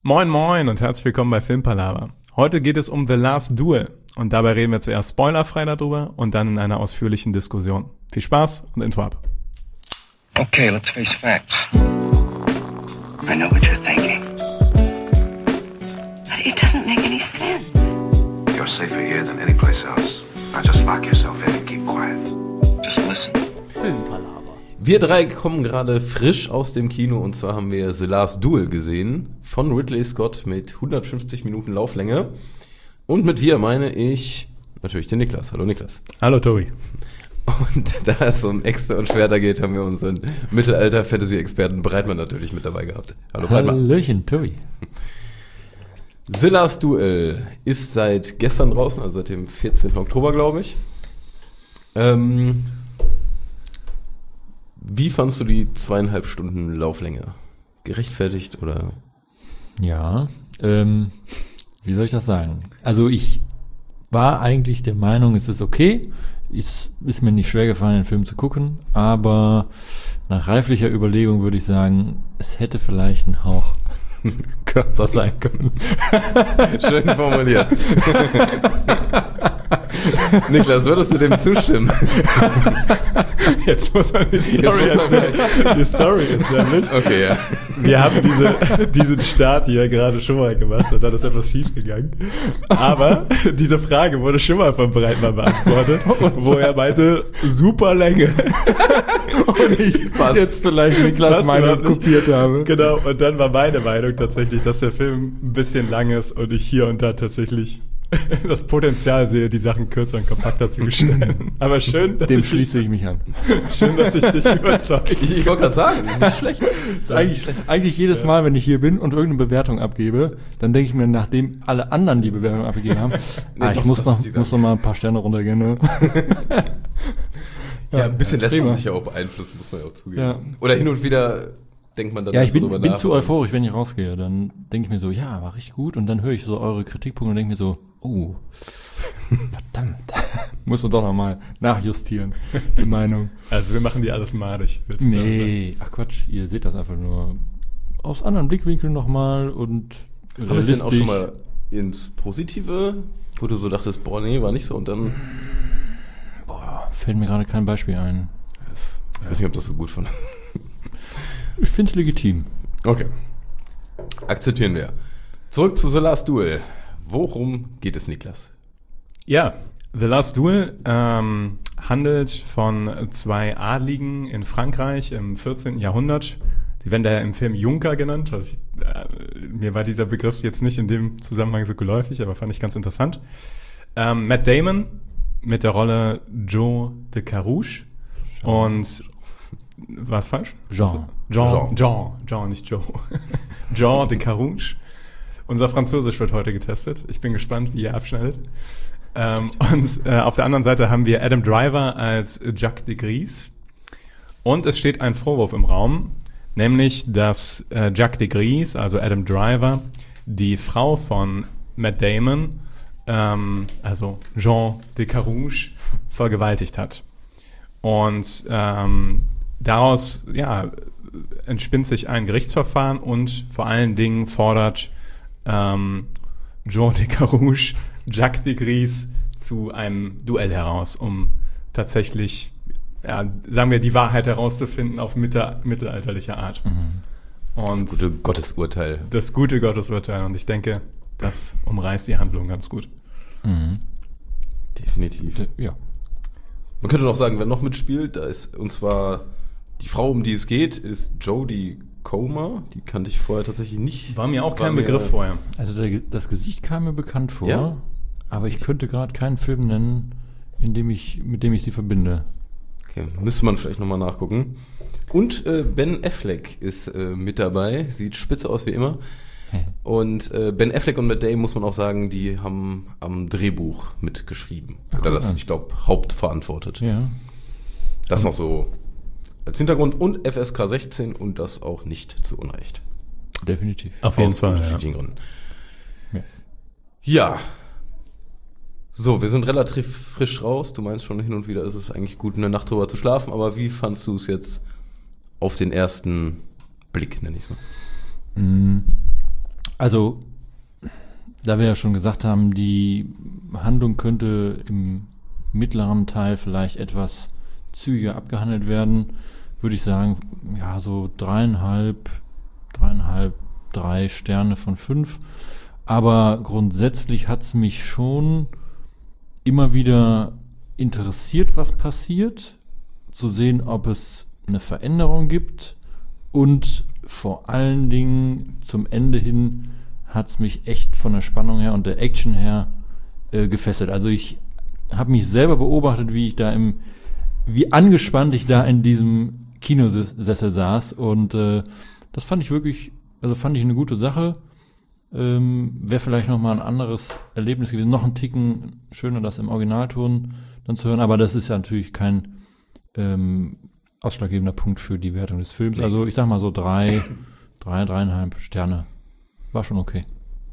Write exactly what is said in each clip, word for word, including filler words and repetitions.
Moin moin und herzlich willkommen bei Filmpalava. Heute geht es um The Last Duel und dabei reden wir zuerst spoilerfrei darüber und dann in einer ausführlichen Diskussion. Viel Spaß und Intro ab. Okay, let's face facts. I know what you're thinking. But it doesn't make any sense. You're safer here than any place else. Now just lock yourself in and keep quiet. Just listen. Filmpalava. Wir drei kommen gerade frisch aus dem Kino und zwar haben wir The Last Duel gesehen von Ridley Scott mit hundertfünfzig Minuten Lauflänge. Und mit wir meine ich natürlich den Niklas. Hallo Niklas. Hallo Tobi. Und da es um Äxte und Schwerter geht, haben wir unseren Mittelalter-Fantasy-Experten Breitmann natürlich mit dabei gehabt. Hallo Breitmann. Hallöchen, Tobi. The Last Duel ist seit gestern draußen, also seit dem vierzehnten Oktober, glaube ich. Ähm... Wie fandst du die zweieinhalb Stunden Lauflänge? Gerechtfertigt oder? Ja, ähm, wie soll ich das sagen? Also ich war eigentlich der Meinung, es ist okay. Es ist mir nicht schwer gefallen, den Film zu gucken, aber nach reiflicher Überlegung würde ich sagen, es hätte vielleicht ein Hauch kürzer sein können. Schön formuliert. Niklas, würdest du dem zustimmen? Jetzt muss man die Story Jetzt muss man erzählen. Die Story ist nämlich, Okay, ja. wir haben diese, diesen Start hier gerade schon mal gemacht und dann ist etwas schief gegangen. Aber diese Frage wurde schon mal von Breitmann beantwortet, wo er meinte, super Länge. Und ich Passt. Jetzt vielleicht Niklas Passt Meinung überhaupt nicht. kopiert habe. Genau, und dann war meine Meinung tatsächlich, dass der Film ein bisschen lang ist und ich hier und da tatsächlich das Potenzial sehe, die Sachen kürzer und kompakter zu gestalten. Aber schön, dass Dem ich schließe dich, ich mich an. schön, dass ich dich überzeuge. Ich, ich wollte gerade sagen, nicht schlecht. Das ist eigentlich, eigentlich jedes Mal, wenn ich hier bin und irgendeine Bewertung abgebe, dann denke ich mir, nachdem alle anderen die Bewertung abgegeben haben, Nee, ah, ich doch, muss das noch, ist die muss noch mal ein paar Sterne runtergehen. Ne? Ja, ein bisschen lässt man prima. sich ja auch beeinflussen, muss man ja auch zugeben. Ja. Oder hin und wieder denkt man dann Ja, auch ich so bin, drüber bin nach. zu euphorisch, wenn ich rausgehe. Dann denke ich mir so, ja, war richtig gut. Und dann höre ich so eure Kritikpunkte und denke mir so, oh, verdammt. Muss man doch noch mal nachjustieren, die Meinung. Also wir machen die alles madig. willst du Nee, ach Quatsch, ihr seht das einfach nur aus anderen Blickwinkeln nochmal und Haben wir es denn auch schon mal ins Positive, wo du so dachtest, boah, nee, war nicht so und dann... Boah, fällt mir gerade kein Beispiel ein. Ich weiß nicht, ob das so gut fand. Ich finde es legitim. Okay. Akzeptieren wir. Zurück zu The Last Duel. Worum geht es, Niklas? Ja, The Last Duel ähm, handelt von zwei Adligen in Frankreich im vierzehnten Jahrhundert. Die werden da im Film Junker genannt. Also ich, äh, mir war dieser Begriff jetzt nicht in dem Zusammenhang so geläufig, aber fand ich ganz interessant. Ähm, Matt Damon mit der Rolle Joe de Carouge. Und war es falsch? Jean. Jean, Jean, Jean, nicht Joe. Jean de Carouge. Unser Französisch wird heute getestet. Ich bin gespannt, wie ihr abschneidet. Ähm, und äh, auf der anderen Seite haben wir Adam Driver als Jacques de Gries. Und es steht ein Vorwurf im Raum, nämlich, dass äh, Jacques de Gries, also Adam Driver, die Frau von Matt Damon, ähm, also Jean de Carouge, vergewaltigt hat. Und ähm, daraus ja, entspinnt sich ein Gerichtsverfahren und vor allen Dingen fordert ähm, Jean de Carouge Jacques de Gries zu einem Duell heraus, um tatsächlich, ja, sagen wir, die Wahrheit herauszufinden auf mitte, mittelalterliche Art. Mhm. Und Das gute Gottesurteil. das gute Gottesurteil. Und ich denke, das umreißt die Handlung ganz gut. Mhm. Definitiv. Ja. Man könnte noch sagen, wer noch mitspielt, da ist, und zwar die Frau, um die es geht, ist Jodie Comer. Die kannte ich vorher tatsächlich nicht. War mir auch War kein mir- Begriff vorher. Also der, das Gesicht kam mir bekannt vor, Ja? aber ich könnte gerade keinen Film nennen, in dem ich, mit dem ich sie verbinde. Okay, müsste man vielleicht nochmal nachgucken. Und äh, Ben Affleck ist äh, mit dabei. Sieht spitze aus wie immer. Und äh, Ben Affleck und Matt Damon, muss man auch sagen, die haben am Drehbuch mitgeschrieben. Ach, Oder guck das, an. ich glaube, hauptverantwortet. Ja. Das noch so als Hintergrund. Und F S K sechzehn und das auch nicht zu Unrecht. Definitiv. Auf jeden Aus Fall. Ja. unterschiedlichen Gründen. Ja. Ja. So, wir sind relativ frisch raus. Du meinst schon, hin und wieder ist es eigentlich gut, eine Nacht drüber zu schlafen. Aber wie fandst du es jetzt auf den ersten Blick, nenne ich es mal? Mm. Also, da wir ja schon gesagt haben, die Handlung könnte im mittleren Teil vielleicht etwas zügiger abgehandelt werden, würde ich sagen, ja, so dreieinhalb, dreieinhalb, drei Sterne von fünf. Aber grundsätzlich hat es mich schon immer wieder interessiert, was passiert, zu sehen, ob es eine Veränderung gibt und vor allen Dingen zum Ende hin hat es mich echt von der Spannung her und der Action her äh, gefesselt. Also ich habe mich selber beobachtet, wie ich da im, wie angespannt ich da in diesem Kinosessel saß und äh, das fand ich wirklich, also fand ich eine gute Sache. Ähm, wäre vielleicht nochmal ein anderes Erlebnis gewesen, noch ein Ticken schöner, das im Originalton dann zu hören, aber das ist ja natürlich kein ähm, ausschlaggebender Punkt für die Wertung des Films. Also ich sag mal so drei, drei, dreieinhalb Sterne. War schon okay.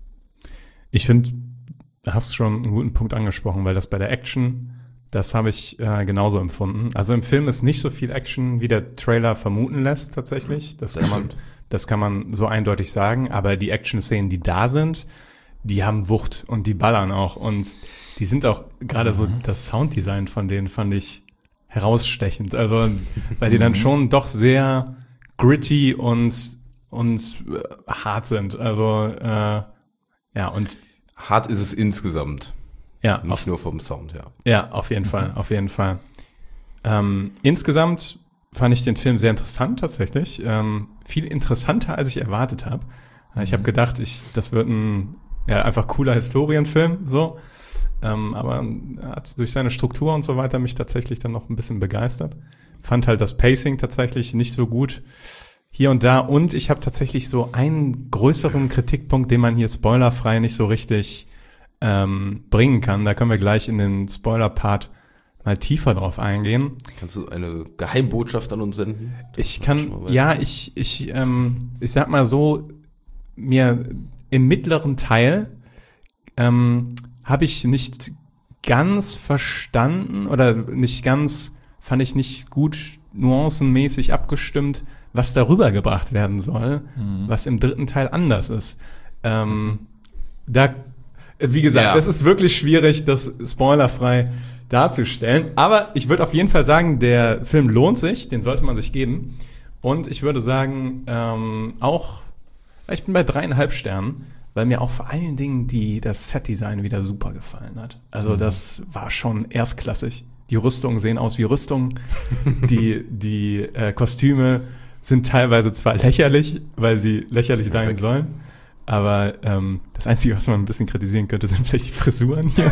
Ich finde, du hast schon einen guten Punkt angesprochen, weil das bei der Action, das habe ich äh, genauso empfunden. Also im Film ist nicht so viel Action, wie der Trailer vermuten lässt tatsächlich. Das, das kann man, das kann man so eindeutig sagen. Aber die Action-Szenen, die da sind, die haben Wucht und die ballern auch. Und die sind auch gerade mhm. so, das Sounddesign von denen fand ich herausstechend. Also, weil die dann schon doch sehr gritty und, und äh, hart sind. Also, äh, ja, und hart ist es insgesamt. Ja. Nicht auf, nur vom Sound, ja. Ja, auf jeden Fall, auf jeden Fall. Ähm, insgesamt fand ich den Film sehr interessant tatsächlich. Ähm, viel interessanter, als ich erwartet habe. Ich habe gedacht, ich, das wird ein ja, einfach cooler Historienfilm, so. Ähm, aber er hat durch seine Struktur und so weiter mich tatsächlich dann noch ein bisschen begeistert. Fand halt das Pacing tatsächlich nicht so gut hier und da. Und ich habe tatsächlich so einen größeren Kritikpunkt, den man hier spoilerfrei nicht so richtig ähm, bringen kann. Da können wir gleich in den Spoiler-Part mal tiefer drauf eingehen. Kannst du eine Geheimbotschaft an uns senden? Ich kann, ja, ich, ich, ähm, ich sag mal so, mir im mittleren Teil ähm, habe ich nicht ganz verstanden oder nicht ganz, fand ich nicht gut nuancenmäßig abgestimmt, was darüber gebracht werden soll, mhm. was im dritten Teil anders ist. Ähm, da, wie gesagt, ja. Das ist wirklich schwierig, das spoilerfrei darzustellen. Aber ich würde auf jeden Fall sagen, der Film lohnt sich, den sollte man sich geben. Und ich würde sagen, ähm, auch, ich bin bei dreieinhalb Sternen, weil mir auch vor allen Dingen die, das Set-Design wieder super gefallen hat. Also mhm. das war schon erstklassig. Die Rüstungen sehen aus wie Rüstungen. die die äh, Kostüme sind teilweise zwar lächerlich, weil sie lächerlich sein okay. sollen, aber ähm, das Einzige, was man ein bisschen kritisieren könnte, sind vielleicht die Frisuren hier.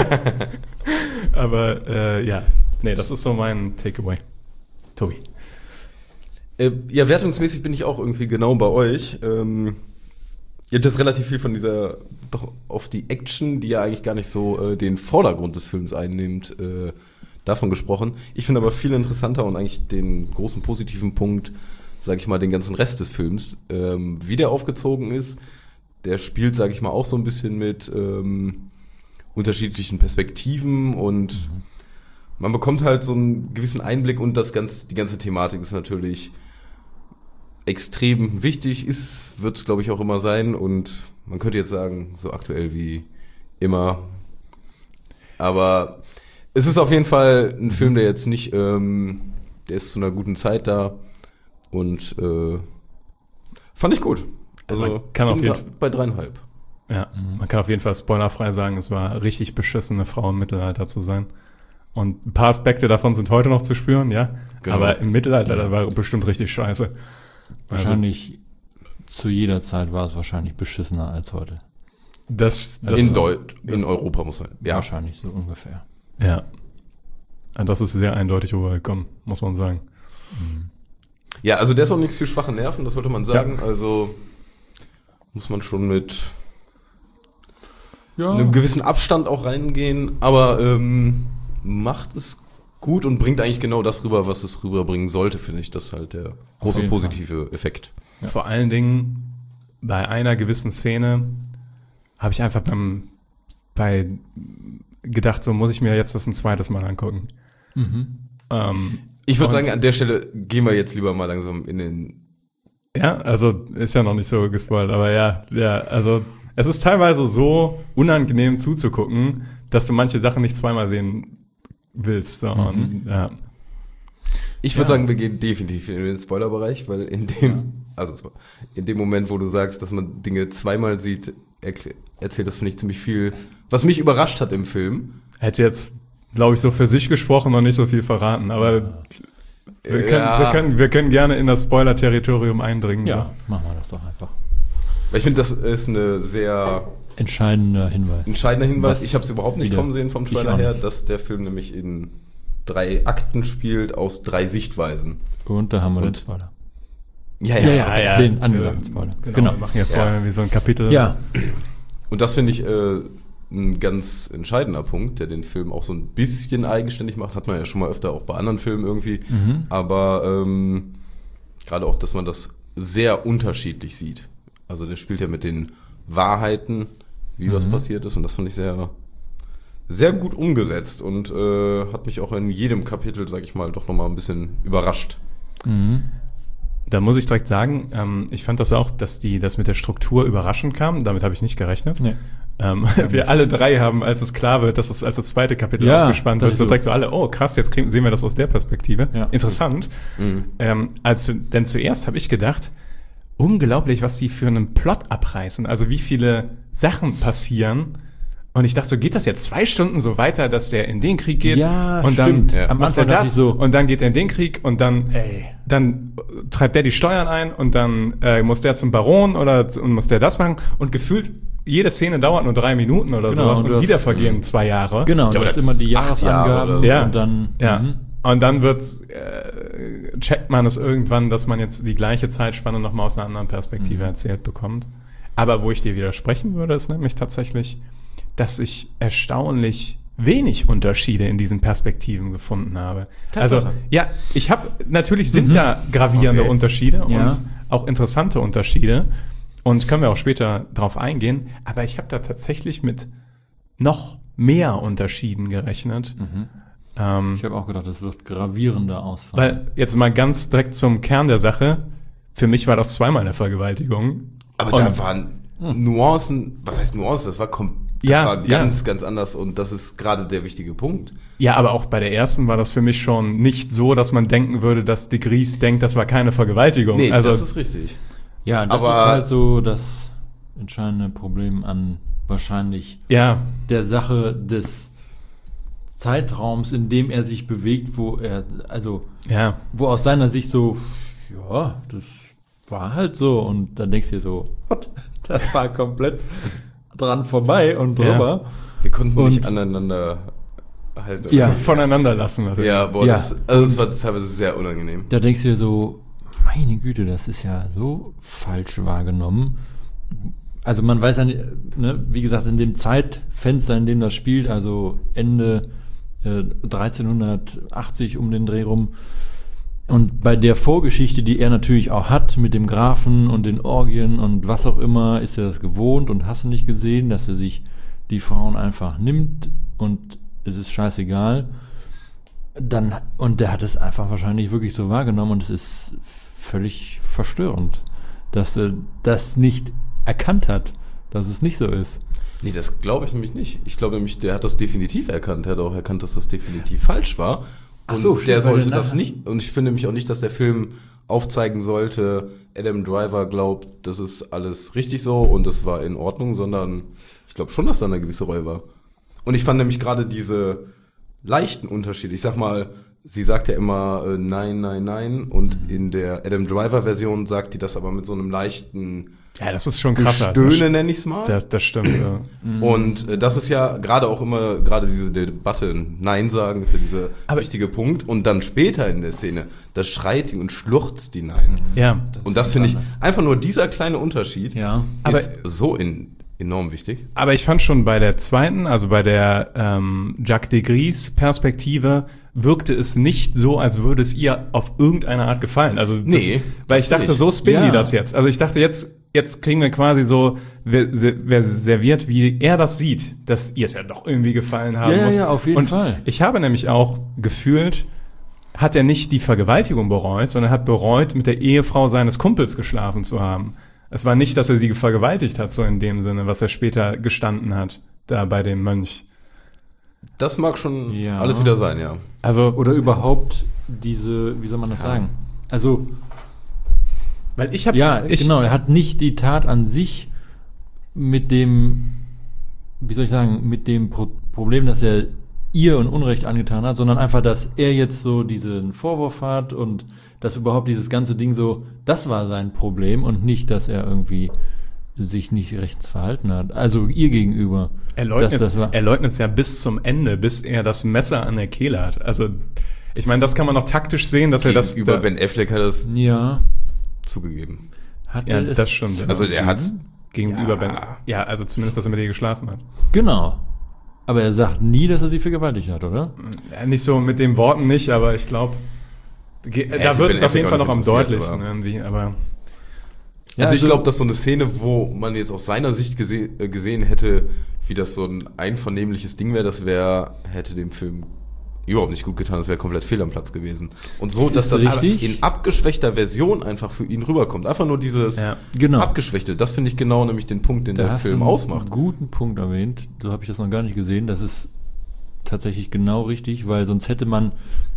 aber äh, ja, nee, das ist so mein Takeaway. Tobi. Äh, ja, wertungsmäßig bin ich auch irgendwie genau bei euch. Ähm, ihr habt jetzt relativ viel von dieser, doch auf die Action, die ja eigentlich gar nicht so äh, den Vordergrund des Films einnimmt, äh, davon gesprochen. Ich finde aber viel interessanter und eigentlich den großen positiven Punkt, sage ich mal, den ganzen Rest des Films, ähm, wie der aufgezogen ist. Der spielt, sage ich mal, auch so ein bisschen mit ähm, unterschiedlichen Perspektiven und mhm. man bekommt halt so einen gewissen Einblick und das ganz, die ganze Thematik ist natürlich extrem wichtig, ist, wird es, glaube ich, auch immer sein und man könnte jetzt sagen, so aktuell wie immer. Aber es ist auf jeden Fall ein Film, der jetzt nicht, ähm, der ist zu einer guten Zeit da und äh, fand ich gut. Also man kann auf jeden Fall bei dreieinhalb. Ja, mhm. man kann auf jeden Fall spoilerfrei sagen, es war richtig beschissen, eine Frau im Mittelalter zu sein. Und ein paar Aspekte davon sind heute noch zu spüren, ja. Genau. Aber im Mittelalter, ja. da war bestimmt richtig scheiße. Wahrscheinlich also, zu jeder Zeit war es wahrscheinlich beschissener als heute. Das, das in, Deu- in Europa muss man. Ja. Wahrscheinlich so ungefähr. Ja. Das ist sehr eindeutig rübergekommen, muss man sagen. Mhm. Ja, also der ist auch nichts für schwache Nerven, das sollte man sagen. Ja. Also muss man schon mit ja. einem gewissen Abstand auch reingehen, aber ähm, macht es gut und bringt eigentlich genau das rüber, was es rüberbringen sollte, finde ich. Das ist halt der große positive Fall. Effekt. Ja. Vor allen Dingen bei einer gewissen Szene habe ich einfach beim bei gedacht, so muss ich mir jetzt das ein zweites Mal angucken. Mhm. Ähm, ich würde sagen, an der Stelle gehen wir jetzt lieber mal langsam in den Ja, also ist ja noch nicht so gespoilt, aber ja, ja, also es ist teilweise so unangenehm zuzugucken, dass du manche Sachen nicht zweimal sehen willst. So. Mhm. Und, ja. Ich würde Ja. sagen, wir gehen definitiv in den Spoilerbereich, weil in dem, also in dem Moment, wo du sagst, dass man Dinge zweimal sieht, erkl- erzählt das, finde ich, ziemlich viel, was mich überrascht hat im Film. Hätte jetzt, glaube ich, so für sich gesprochen und nicht so viel verraten, aber wir können, Ja. wir können, wir können gerne in das Spoiler-Territorium eindringen. Ja, machen wir das doch einfach. Weil ich finde, das ist eine sehr Entscheidender Hinweis. entscheidender Hinweis. Was Ich habe es überhaupt nicht wieder- kommen sehen vom ich Trailer auch her, nicht. dass der Film nämlich in drei Akten spielt aus drei Sichtweisen. Und da haben wir den Und- Spoiler. Ja, Ja, ja, ja. Den angesagten Spoiler. Genau, Genau. wir machen ja vorher wie so ein Kapitel. Ja, Und das finde ich äh, ein ganz entscheidender Punkt, der den Film auch so ein bisschen eigenständig macht. Hat man ja schon mal öfter auch bei anderen Filmen irgendwie. Mhm. Aber ähm, gerade auch, dass man das sehr unterschiedlich sieht. Also der spielt ja mit den Wahrheiten, wie was Mhm. passiert ist. Und das fand ich sehr, sehr gut umgesetzt. Und äh, hat mich auch in jedem Kapitel, sag ich mal, doch nochmal ein bisschen überrascht. Mhm. Da muss ich direkt sagen, ähm, ich fand das auch, dass die das mit der Struktur überraschend kam. Damit habe ich nicht gerechnet. Nee. Ähm, wir alle drei haben, als es klar wird, dass es als das zweite Kapitel Ja, aufgespannt das wird, so ist direkt so alle, oh krass, jetzt kriegen, sehen wir das aus der Perspektive. Ja. Interessant. Mhm. Ähm, als, denn zuerst habe ich gedacht, unglaublich, was die für einen Plot abreißen. Also wie viele Sachen passieren. Und ich dachte so, geht das jetzt zwei Stunden so weiter, dass der in den Krieg geht? Ja, und stimmt. dann Ja. Am macht er Anfang dachte das ich so, und dann geht er in den Krieg und dann, Ey. dann treibt der die Steuern ein und dann äh, muss der zum Baron oder z- und muss der das machen. Und gefühlt, jede Szene dauert nur drei Minuten oder Genau, sowas und und, du hast- wieder vergehen zwei Jahre. Genau, Ja, du aber hast das immer die acht Jahre Jahresangaben oder so. Ja. und dann Ja. mhm. Und dann wird äh, checkt man es irgendwann, dass man jetzt die gleiche Zeitspanne nochmal aus einer anderen Perspektive Mhm. erzählt bekommt. Aber wo ich dir widersprechen würde, ist nämlich tatsächlich, dass ich erstaunlich wenig Unterschiede in diesen Perspektiven gefunden habe. Also, Tatsache. ja, ich habe, natürlich sind Mhm. da gravierende Okay. Unterschiede Ja. und auch interessante Unterschiede. Und können wir auch später drauf eingehen. Aber ich habe da tatsächlich mit noch mehr Unterschieden gerechnet. Mhm. Ähm, Ich habe auch gedacht, es wird gravierender ausfallen. weil jetzt mal ganz direkt zum Kern der Sache. Für mich war das zweimal eine Vergewaltigung. Aber Und- da waren Nuancen, was heißt Nuancen? Das war, kom das Ja, war ja. ganz, ganz anders und das ist gerade der wichtige Punkt. Ja, aber auch bei der ersten war das für mich schon nicht so, dass man denken würde, dass de Gries denkt, das war keine Vergewaltigung. Nee, also das ist richtig. Ja, das Aber- ist halt so das entscheidende Problem an wahrscheinlich ja, der Sache des Zeitraums, in dem er sich bewegt, wo er, also, ja, wo aus seiner Sicht so, ja, das war halt so. Und dann denkst du dir so, what? Das war komplett dran vorbei und Ja. drüber. Wir konnten Und- nicht aneinander halten. Ja. voneinander lassen. Also. Ja, boah, Ja. Das, also das war teilweise sehr unangenehm. Da denkst du dir so, meine Güte, das ist ja so falsch wahrgenommen. Also man weiß ja, nicht, ne, wie gesagt, in dem Zeitfenster, in dem das spielt, also Ende äh, dreizehnhundertachtzig um den Dreh rum. Und bei der Vorgeschichte, die er natürlich auch hat mit dem Grafen und den Orgien und was auch immer, ist er das gewohnt und hast du nicht gesehen, dass er sich die Frauen einfach nimmt und es ist scheißegal. Dann, und der hat es einfach wahrscheinlich wirklich so wahrgenommen und es ist völlig verstörend, dass er das nicht erkannt hat, dass es nicht so ist. Nee, das glaube ich nämlich nicht. Ich glaube nämlich, der hat das definitiv erkannt. Er hat auch erkannt, dass das definitiv falsch war. Ach Und so, der stimmt, weil sollte der das nachher- nicht. Und ich finde nämlich auch nicht, dass der Film aufzeigen sollte, Adam Driver glaubt, das ist alles richtig so und das war in Ordnung, sondern ich glaube schon, dass da eine gewisse Reue war. Und ich fand nämlich gerade diese leichten Unterschiede. Ich sag mal, sie sagt ja immer äh, nein, nein, nein. Und Mhm. in der Adam Driver-Version sagt die das aber mit so einem leichten Ja, das ist schon krasser. Gestöhne, nenne ich es mal. Das, das stimmt. Ja. Und äh, das ist ja gerade auch immer, gerade diese Debatte, Nein sagen, ist ja dieser Aber- wichtige Punkt. Und dann später in der Szene, da schreit sie und schluchzt die Nein. ja. Und das finde ich, einfach nur dieser kleine Unterschied Ja. Aber- ist so in, enorm wichtig. Aber ich fand schon bei der zweiten, also bei der ähm, Jacques de Gries Perspektive, wirkte es nicht so, als würde es ihr auf irgendeine Art gefallen. Also das, Nee, weil das ich dachte, nicht. so spinnen Ja. die das jetzt. Also ich dachte, jetzt jetzt kriegen wir quasi so wer, wer serviert, wie er das sieht, dass ihr es ja doch irgendwie gefallen haben Ja, ja, muss. ja, auf jeden Und Fall. ich habe nämlich auch gefühlt, hat er nicht die Vergewaltigung bereut, sondern hat bereut, mit der Ehefrau seines Kumpels geschlafen zu haben. Es war nicht, dass er sie vergewaltigt hat, so in dem Sinne, was er später gestanden hat, da bei dem Mönch. Das mag schon Ja. alles wieder sein, ja. Also, Oder überhaupt diese, wie soll man das Ja. sagen? Also, weil ich habe, ja, ich, genau, er hat nicht die Tat an sich mit dem, wie soll ich sagen, mit dem Pro- Problem, dass er ihr ein Unrecht angetan hat, sondern einfach, dass er jetzt so diesen Vorwurf hat und dass überhaupt dieses ganze Ding so, das war sein Problem und nicht, dass er irgendwie sich nicht rechts verhalten hat. Also ihr gegenüber. Er leugnet Dass das war- er leugnet es ja bis zum Ende, bis er das Messer an der Kehle hat. Also, ich meine, das kann man noch taktisch sehen, dass er das... Über da- Ben Affleck hat er es Ja. zugegeben. Hat Ja, er es das stimmt, ja. Also er hat's gegenüber Ja. Ben... Ja, also zumindest, dass er mit ihr geschlafen hat. Genau. Aber er sagt nie, dass er sie vergewaltigt hat, oder? Ja, nicht so mit den Worten nicht, aber ich glaube, da hätte wird Ben es auf jeden Affleck Fall auch noch am nicht interessiert, deutlichsten aber- irgendwie, aber... Ja, also ich also- glaube, dass so eine Szene, wo man jetzt aus seiner Sicht gese äh, gesehen hätte, wie das so ein einvernehmliches Ding wäre, das wäre, hätte dem Film überhaupt nicht gut getan, das wäre komplett fehl am Platz gewesen. Und so, dass Ist das richtig. in abgeschwächter Version einfach für ihn rüberkommt. Einfach nur dieses Ja. Genau. abgeschwächte, das finde ich genau nämlich den Punkt, den der hast Film du einen ausmacht. guten Punkt erwähnt. So habe ich das noch gar nicht gesehen. Das ist tatsächlich genau richtig, weil sonst hätte man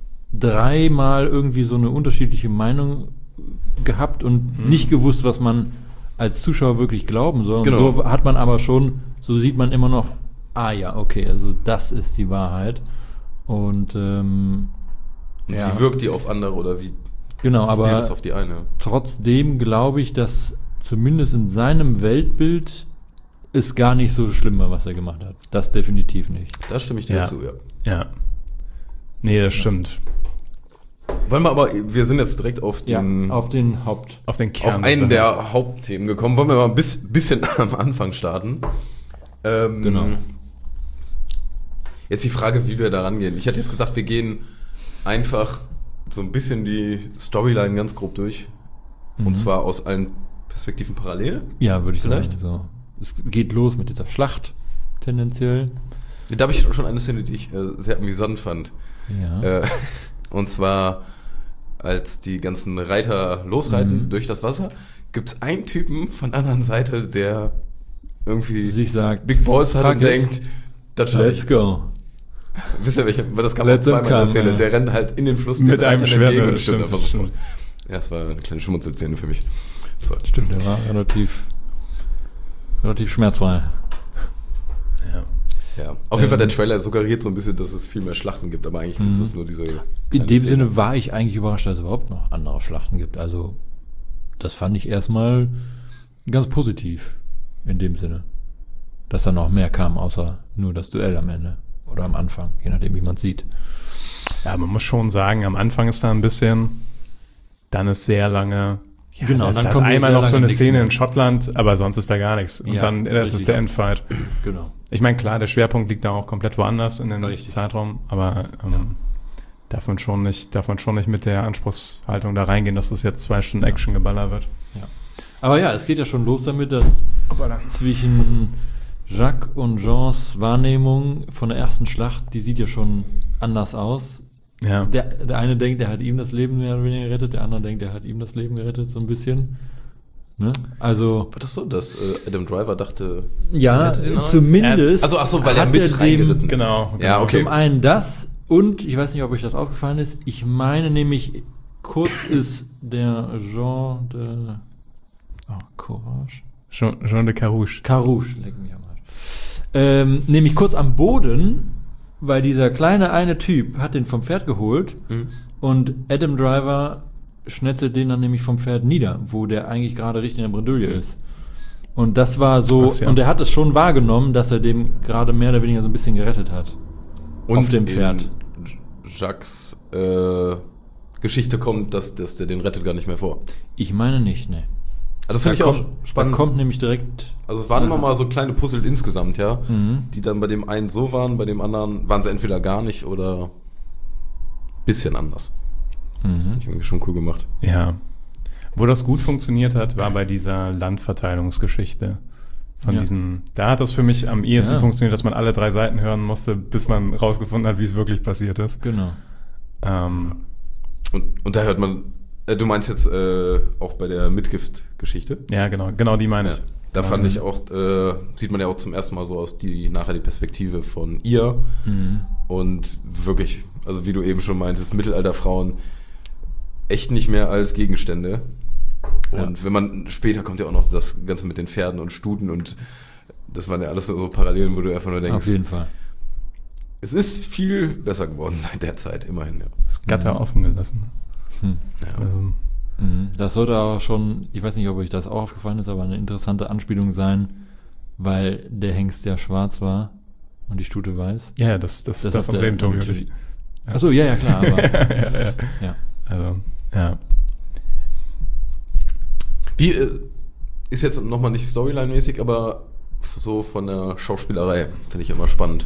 dreimal irgendwie so eine unterschiedliche Meinung gehabt und Mhm. nicht gewusst, was man als Zuschauer wirklich glauben soll. Und Genau. so hat man aber schon, so sieht man immer noch, ah ja, okay, also das ist die Wahrheit. Und ähm, Und ja. wie wirkt die auf andere oder wie genau, spielt aber es auf die eine? trotzdem glaube ich, dass zumindest in seinem Weltbild es gar nicht so schlimm war, was er gemacht hat. Das definitiv nicht. Da stimme ich dir Ja. zu, ja. Ja. Nee, das stimmt. Wollen wir aber, wir sind jetzt direkt auf den, auf den Haupt. Auf den Kern. auf einen der Sache. der Hauptthemen gekommen. Wollen wir mal ein bis, bisschen am Anfang starten? Ähm, Genau. Jetzt die Frage, wie wir da rangehen. Ich hätte jetzt gesagt, wir gehen einfach so ein bisschen die Storyline ganz grob durch. Mhm. Und zwar aus allen Perspektiven parallel. Ja, würde ich Vielleicht? sagen. So. Es geht los mit dieser Schlacht, tendenziell. Da habe ich schon eine Szene, die ich äh, sehr amüsant fand. Ja. Äh, und zwar, als die ganzen Reiter losreiten Mhm. durch das Wasser, gibt es einen Typen von der anderen Seite, der irgendwie Sich sagt, Big Balls hat fuck und it, denkt, das schaffe let's ich. go. Wisst ihr, welcher, weil das kam auch Let them zweimal in der come, Szene. ja. Der rennt halt in den Fluss Mit den einem Reitern Schwert, entgegen und das stimmt stimmt, einfach das sofort. stimmt. Ja, es war eine kleine Schmunzelszene für mich. So. Stimmt, der war relativ, relativ schmerzfrei. Ja. Ja. Auf jeden Fall, der Trailer suggeriert so ein bisschen, dass es viel mehr Schlachten gibt, aber eigentlich ist es nur diese In kleine dem Szene. Sinne war ich eigentlich überrascht, dass es überhaupt noch andere Schlachten gibt. Also, das fand ich erstmal ganz positiv. In dem Sinne. Dass da noch mehr kam, außer nur das Duell am Ende. Oder am Anfang, je nachdem, wie man es sieht. Ja, man muss schon sagen, am Anfang ist da ein bisschen, dann ist sehr lange, ja, Genau, da ist, dann da ist kommt einmal sehr noch so lange eine nichts Szene mehr. in Schottland, aber sonst ist da gar nichts. Und Ja, dann, das richtig. ist der Endfight. Genau. Ich meine, klar, der Schwerpunkt liegt da auch komplett woanders in den Richtig. Zeitraum, aber ähm, Ja. darf man schon nicht, darf man schon nicht mit der Anspruchshaltung da reingehen, dass das jetzt zwei Stunden Ja. Action geballert wird. Aber ja, es geht ja schon los damit, dass zwischen Jacques und Jeans Wahrnehmung von der ersten Schlacht, die sieht ja schon anders aus. Ja. Der, der eine denkt, er hat ihm das Leben mehr oder weniger gerettet, der andere denkt, er hat ihm das Leben gerettet, so ein bisschen. Ne? Also, War das so, dass äh, Adam Driver dachte, ja, er hätte den anderen? zumindest. Also, ach so, weil er hat mit dem- reingeritten ist. Genau, Ja, genau. okay. Zum einen das und, ich weiß nicht, ob euch das aufgefallen ist, ich meine nämlich, kurz ist der Jean de oh, Courage. Jean, Jean de Carouche. Carouche, leck mich am Arsch. Ähm, nämlich kurz am Boden, weil dieser kleine eine Typ hat den vom Pferd geholt Mhm. und Adam Driver schnetzelt den dann nämlich vom Pferd nieder, wo der eigentlich gerade richtig in der Bredouille ist. Und das war so, Krass, ja. und er hat es schon wahrgenommen, dass er dem gerade mehr oder weniger so ein bisschen gerettet hat. Und auf dem Pferd. in Jacques äh, Geschichte kommt, dass, dass der den rettet gar nicht mehr vor. Ich meine nicht, ne. Also das Da finde ich auch kommt, da spannend. kommt nämlich direkt. Also es waren immer mal so kleine Puzzle insgesamt, ja, Mhm. die dann bei dem einen so waren, bei dem anderen waren sie entweder gar nicht oder bisschen anders. Das Mhm. finde ich irgendwie schon cool gemacht. Ja. Wo das gut funktioniert hat, war bei dieser Landverteilungsgeschichte. Von Ja. diesen, da hat das für mich am ehesten Ja. funktioniert, dass man alle drei Seiten hören musste, bis man rausgefunden hat, wie es wirklich passiert ist. Genau. Ähm, Und, und da hört man, äh, du meinst jetzt äh, auch bei der Mitgift-Geschichte? Ja, genau, genau die meine Ja. ich. Da Ja. fand ich auch, äh, sieht man ja auch zum ersten Mal so aus, die nachher die Perspektive von ihr. Mhm. Und wirklich, also wie du eben schon meintest, Mittelalterfrauen echt nicht mehr als Gegenstände. Und Ja. wenn man, später kommt ja auch noch das Ganze mit den Pferden und Stuten und das waren ja alles so Parallelen, wo du einfach nur denkst, Auf jeden Fall. es ist viel besser geworden seit der Zeit, immerhin, ja. Das Gatter offen gelassen. Hm. ja. Also, Mhm. Das sollte auch schon, ich weiß nicht, ob euch das auch aufgefallen ist, aber eine interessante Anspielung sein, weil der Hengst ja schwarz war und die Stute weiß. ja, das, das, Das davon hat der reden Tobi und natürlich- ich. Achso, ja, ja, klar, aber ja, ja. ja. Also, ja. Wie, äh, ist jetzt nochmal nicht Storyline-mäßig, aber so von der Schauspielerei, finde ich immer spannend.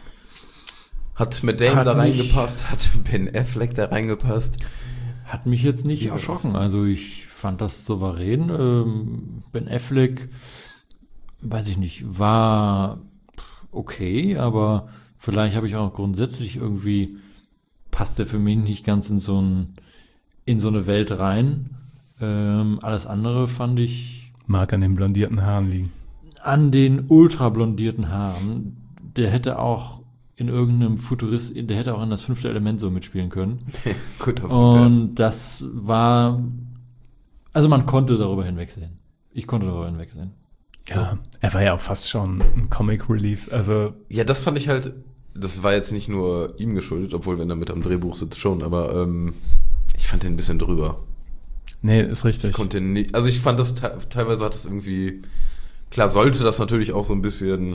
Hat Matt Damon Hat da mich- reingepasst? Hat Ben Affleck da reingepasst? Hat mich jetzt nicht Ja. erschrocken. Also ich fand das souverän. Ähm, Ben Affleck, weiß ich nicht, war okay, aber vielleicht habe ich auch grundsätzlich irgendwie, passt der für mich nicht ganz in so, ein, in so eine Welt rein. Ähm, alles andere fand ich Mag an den blondierten Haaren liegen. an den ultra blondierten Haaren. Der hätte auch in irgendeinem Futurist, der hätte auch in das fünfte Element so mitspielen können. Guter Punkt, Und das war, also man konnte darüber hinwegsehen. Ich konnte darüber hinwegsehen. Ja, er war ja auch fast schon ein Comic Relief. Also, Ja, das fand ich halt, das war jetzt nicht nur ihm geschuldet, obwohl wenn er mit am Drehbuch sitzt schon, aber ähm, ich fand den ein bisschen drüber. nee, ist richtig. Ich konnte nicht, also ich fand das te teilweise hat es irgendwie, klar sollte das natürlich auch so ein bisschen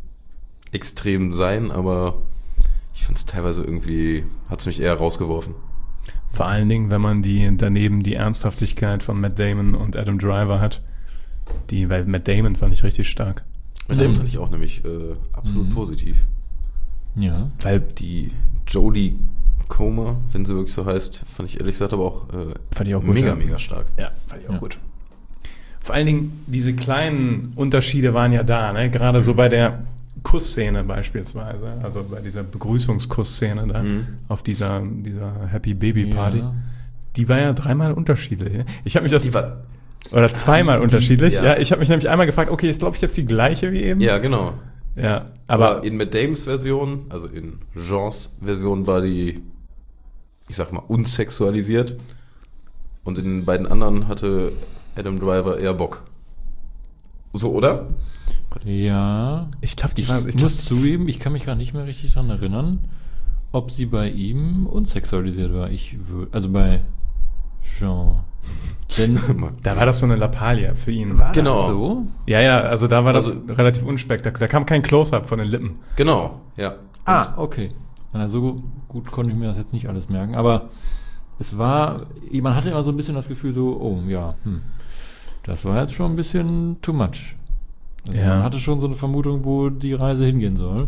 extrem sein, aber ich fand es teilweise irgendwie, hat es mich eher rausgeworfen. Vor allen Dingen, wenn man die daneben die Ernsthaftigkeit von Matt Damon und Adam Driver hat. Die, weil Matt Damon fand ich richtig stark. Mit dem fand ich auch nämlich äh, absolut Mhm. positiv. Ja. Weil, Die Jodie Comer, wenn sie wirklich so heißt, fand ich ehrlich gesagt aber auch, äh, fand ich auch gut. mega, ja. mega stark. Ja, fand ich auch Ja. gut. Vor allen Dingen, diese kleinen Unterschiede waren ja da, ne? Gerade so bei der Kussszene beispielsweise, also bei dieser Begrüßungskussszene da, Mhm. auf dieser, dieser Happy Baby Party. Ja. Die war ja dreimal unterschiedlich. Ich habe mich das, Die war, oder zweimal unterschiedlich. ja. Ja, ich habe mich nämlich einmal gefragt, okay, ist glaube ich jetzt die gleiche wie eben? ja, genau. Ja, Aber, aber in Matt Damons Version, also in Jeans Version war die, ich sag mal, unsexualisiert. Und in den beiden anderen hatte Adam Driver eher Bock. So, oder? Ja. ich glaube, die Ich war, ich glaub, muss zugeben, ich kann mich gar nicht mehr richtig daran erinnern, ob sie bei ihm unsexualisiert war. Ich würde, also bei Jean. Denn da war das so eine Lappalie für ihn. war Genau. das so? Ja, ja, also da war das Also- relativ unspektakulär. Da kam kein Close-Up von den Lippen. Genau, ja. Ah, okay. Na, so gut konnte ich mir das jetzt nicht alles merken, aber es war, man hatte immer so ein bisschen das Gefühl so, oh ja, hm, das war jetzt schon ein bisschen too much. Also Ja. Man hatte schon so eine Vermutung, wo die Reise hingehen soll.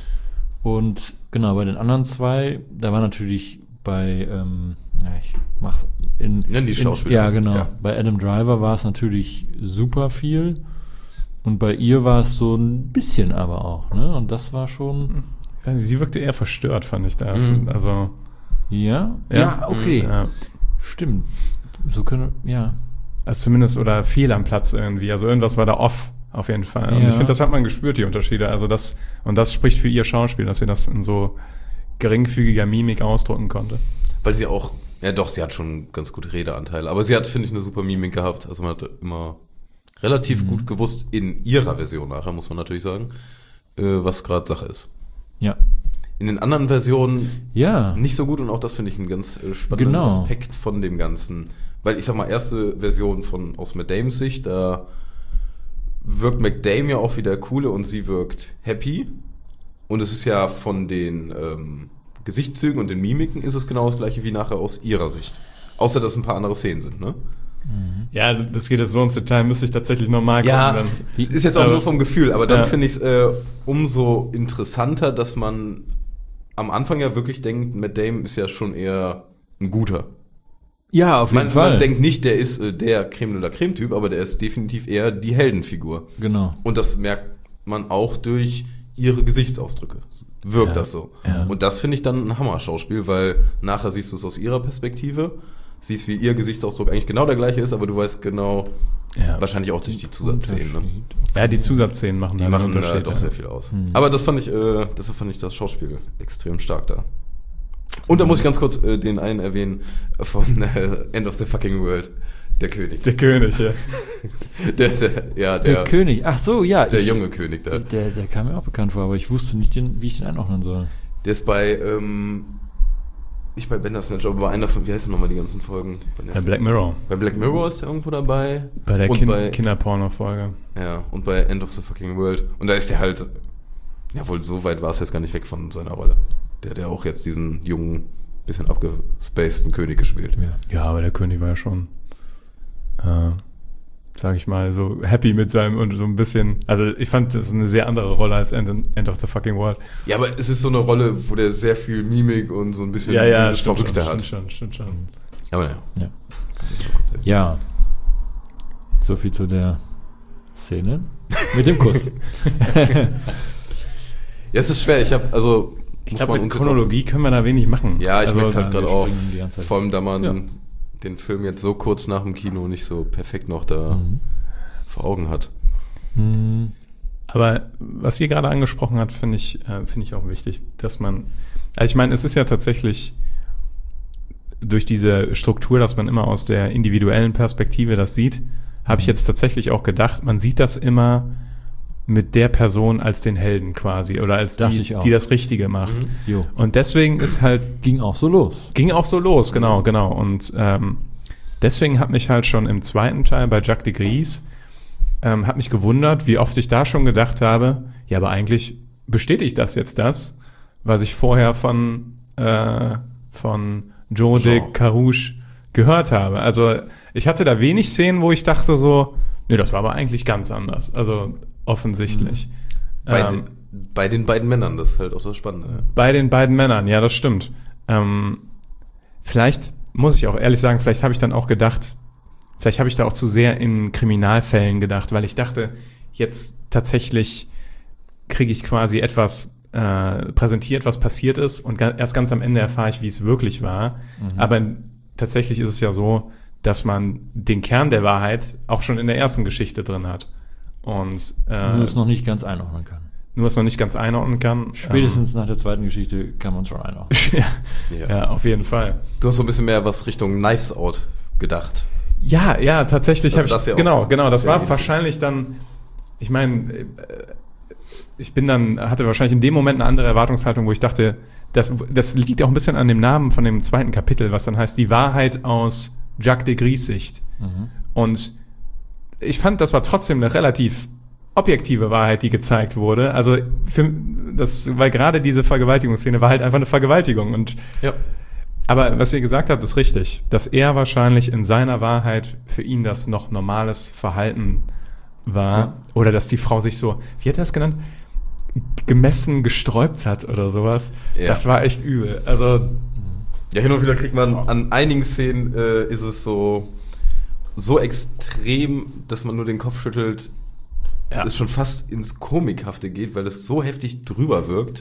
Und genau, bei den anderen zwei, da war natürlich bei, ähm, ja, ich mach's in... Nenn die in- Schauspieler. Ja, genau. Ja. Bei Adam Driver war es natürlich super viel und bei ihr war es so ein bisschen aber auch, ne? Und das war schon... Ich weiß nicht, sie wirkte eher verstört, fand ich da. Mhm. Also, Ja? Ja. okay. ja. Stimmt. So können, ja. Also zumindest, oder fehl am Platz irgendwie. Also irgendwas war da off, auf jeden Fall. Und Ja. ich finde, das hat man gespürt, die Unterschiede. Also das, und das spricht für ihr Schauspiel, dass sie das in so geringfügiger Mimik ausdrücken konnte. Weil sie auch, ja doch, sie hat schon ganz gute Redeanteile. Aber sie hat, finde ich, eine super Mimik gehabt. Also man hat immer relativ Mhm. gut gewusst, in ihrer Version nachher, muss man natürlich sagen, äh, was gerade Sache ist. Ja. In den anderen Versionen Ja. nicht so gut und auch das finde ich einen ganz äh, spannenden Genau. Aspekt von dem Ganzen. Weil ich sag mal, erste Version von aus Matt Damons Sicht, da wirkt McDame ja auch wieder coole und sie wirkt happy. Und es ist ja von den ähm, Gesichtszügen und den Mimiken ist es genau das gleiche wie nachher aus ihrer Sicht. Außer, dass ein paar andere Szenen sind, ne? Ja, das geht jetzt so ins Detail, müsste ich tatsächlich nochmal Ja, gucken. ist jetzt auch Aber- nur vom Gefühl, aber dann Ja. finde ich es äh, umso interessanter, dass man am Anfang ja wirklich denkt, Matt Damon ist ja schon eher ein guter. Ja, auf jeden Man, Fall. man denkt nicht, der ist äh, der Creme de la Creme Typ, aber der ist definitiv eher die Heldenfigur. Genau. Und das merkt man auch durch ihre Gesichtsausdrücke. wirkt Ja. das so. Ja. Und das finde ich dann ein Hammer-Schauspiel, weil nachher siehst du es aus ihrer Perspektive, siehst, wie ihr Gesichtsausdruck eigentlich genau der gleiche ist, aber du weißt genau, Ja. wahrscheinlich auch durch die Zusatzszenen. Ne? Unterschied. Ja, die Zusatzszenen machen Die da einen machen Unterschied. äh, doch ja. sehr viel aus. Aber das fand ich, äh, deshalb fand ich das Schauspiel extrem stark da. Und da muss ich ganz kurz äh, den einen erwähnen von äh, End of the Fucking World, der König. Der König, ja. Der, der, ja, Der, der, König, ach so, ja. der ich, junge König da. Der, der kam mir auch bekannt vor, aber ich wusste nicht, den, wie ich den einordnen soll. Der ist bei, ähm, nicht bei Bandersnatch, aber bei einer von, wie heißen nochmal die ganzen Folgen? Bei, der, Bei Black Mirror. bei Black Mirror ist er irgendwo dabei. Bei der und kind bei, Kinderporno-Folge. Ja, und bei End of the Fucking World. Und da ist der halt, ja wohl so weit war es jetzt gar nicht weg von seiner Rolle. Der, der auch jetzt diesen jungen, bisschen abgespaceden König gespielt. Ja. Ja, aber der König war ja schon, äh, sag ich mal, so happy mit seinem und so ein bisschen, also ich fand, das ist eine sehr andere Rolle als End, End of the Fucking World. Ja, aber es ist so eine Rolle, wo der sehr viel Mimik und so ein bisschen Ja, ja, dieses stimmt Verrückte schon, hat. stimmt schon, stimmt schon. Aber naja. Ja. Ja. Ja. So viel zu der Szene mit dem Kuss. Ja, es ist schwer. Ich habe, also Ich muss glaube, man mit uns jetzt auch Chronologie können wir da wenig machen. so- Ja, ich also, merke halt wir gerade auch. springen die ganze Zeit. Vor allem, da man Ja. den Film jetzt so kurz nach dem Kino nicht so perfekt noch da Mhm. vor Augen hat. Hm. Aber was ihr gerade angesprochen habt, finde ich, äh, finde ich auch wichtig, dass man, also ich meine, es ist ja tatsächlich durch diese Struktur, dass man immer aus der individuellen Perspektive das sieht, habe ich jetzt tatsächlich auch gedacht, man sieht das immer mit der Person als den Helden quasi oder als Dachte die, ich auch. die das Richtige macht. Jo. Und deswegen ist halt Ging auch so los. Ging auch so los, genau, genau. Und ähm, deswegen hat mich halt schon im zweiten Teil bei Jacques de Gries, ähm, hat mich gewundert, wie oft ich da schon gedacht habe, ja, aber eigentlich bestätigt das jetzt das, was ich vorher von, äh, von Joe de Jean. Carouge gehört habe. Also ich hatte da wenig Szenen, wo ich dachte so, nee, das war aber eigentlich ganz anders. Also offensichtlich. Bei, Ähm, den, bei den beiden Männern, das ist halt auch das Spannende. Ja. bei den beiden Männern, ja, das stimmt. Ähm, vielleicht muss ich auch ehrlich sagen, vielleicht habe ich dann auch gedacht, vielleicht habe ich da auch zu sehr in Kriminalfällen gedacht, weil ich dachte, jetzt tatsächlich kriege ich quasi etwas äh, präsentiert, was passiert ist und ga- erst ganz am Ende erfahre ich, wie es wirklich war. Aber tatsächlich ist es ja so, dass man den Kern der Wahrheit auch schon in der ersten Geschichte drin hat. Und äh, Nur es noch nicht ganz einordnen kann. nur es noch nicht ganz einordnen kann. Spätestens nach der zweiten Geschichte kann man es schon einordnen. Ähm, Ja. ja, auf jeden Fall. Du hast so ein bisschen mehr was Richtung Knives Out gedacht. Ja, ja, tatsächlich Also habe das ich, ja auch genau, genau, das sehr war ähnlich. wahrscheinlich dann, ich meine, äh, ich bin dann, hatte wahrscheinlich in dem Moment eine andere Erwartungshaltung, wo ich dachte, das, das liegt auch ein bisschen an dem Namen von dem zweiten Kapitel, was dann heißt, die Wahrheit aus Jacques de Gries Sicht. Mhm. Und ich fand, das war trotzdem eine relativ objektive Wahrheit, die gezeigt wurde. Also, für, das, weil gerade diese Vergewaltigungsszene war halt einfach eine Vergewaltigung und Ja. aber was ihr gesagt habt, ist richtig, dass er wahrscheinlich in seiner Wahrheit für ihn das noch normales Verhalten war. Ja. Oder dass die Frau sich so, wie hat er das genannt? Gemessen gesträubt hat oder sowas. Ja. Das war echt übel. Also, Ja, hin und wieder kriegt man, an einigen Szenen äh, ist es so, so extrem, dass man nur den Kopf schüttelt, ja. es schon fast ins Komikhafte geht, weil es so heftig drüber wirkt.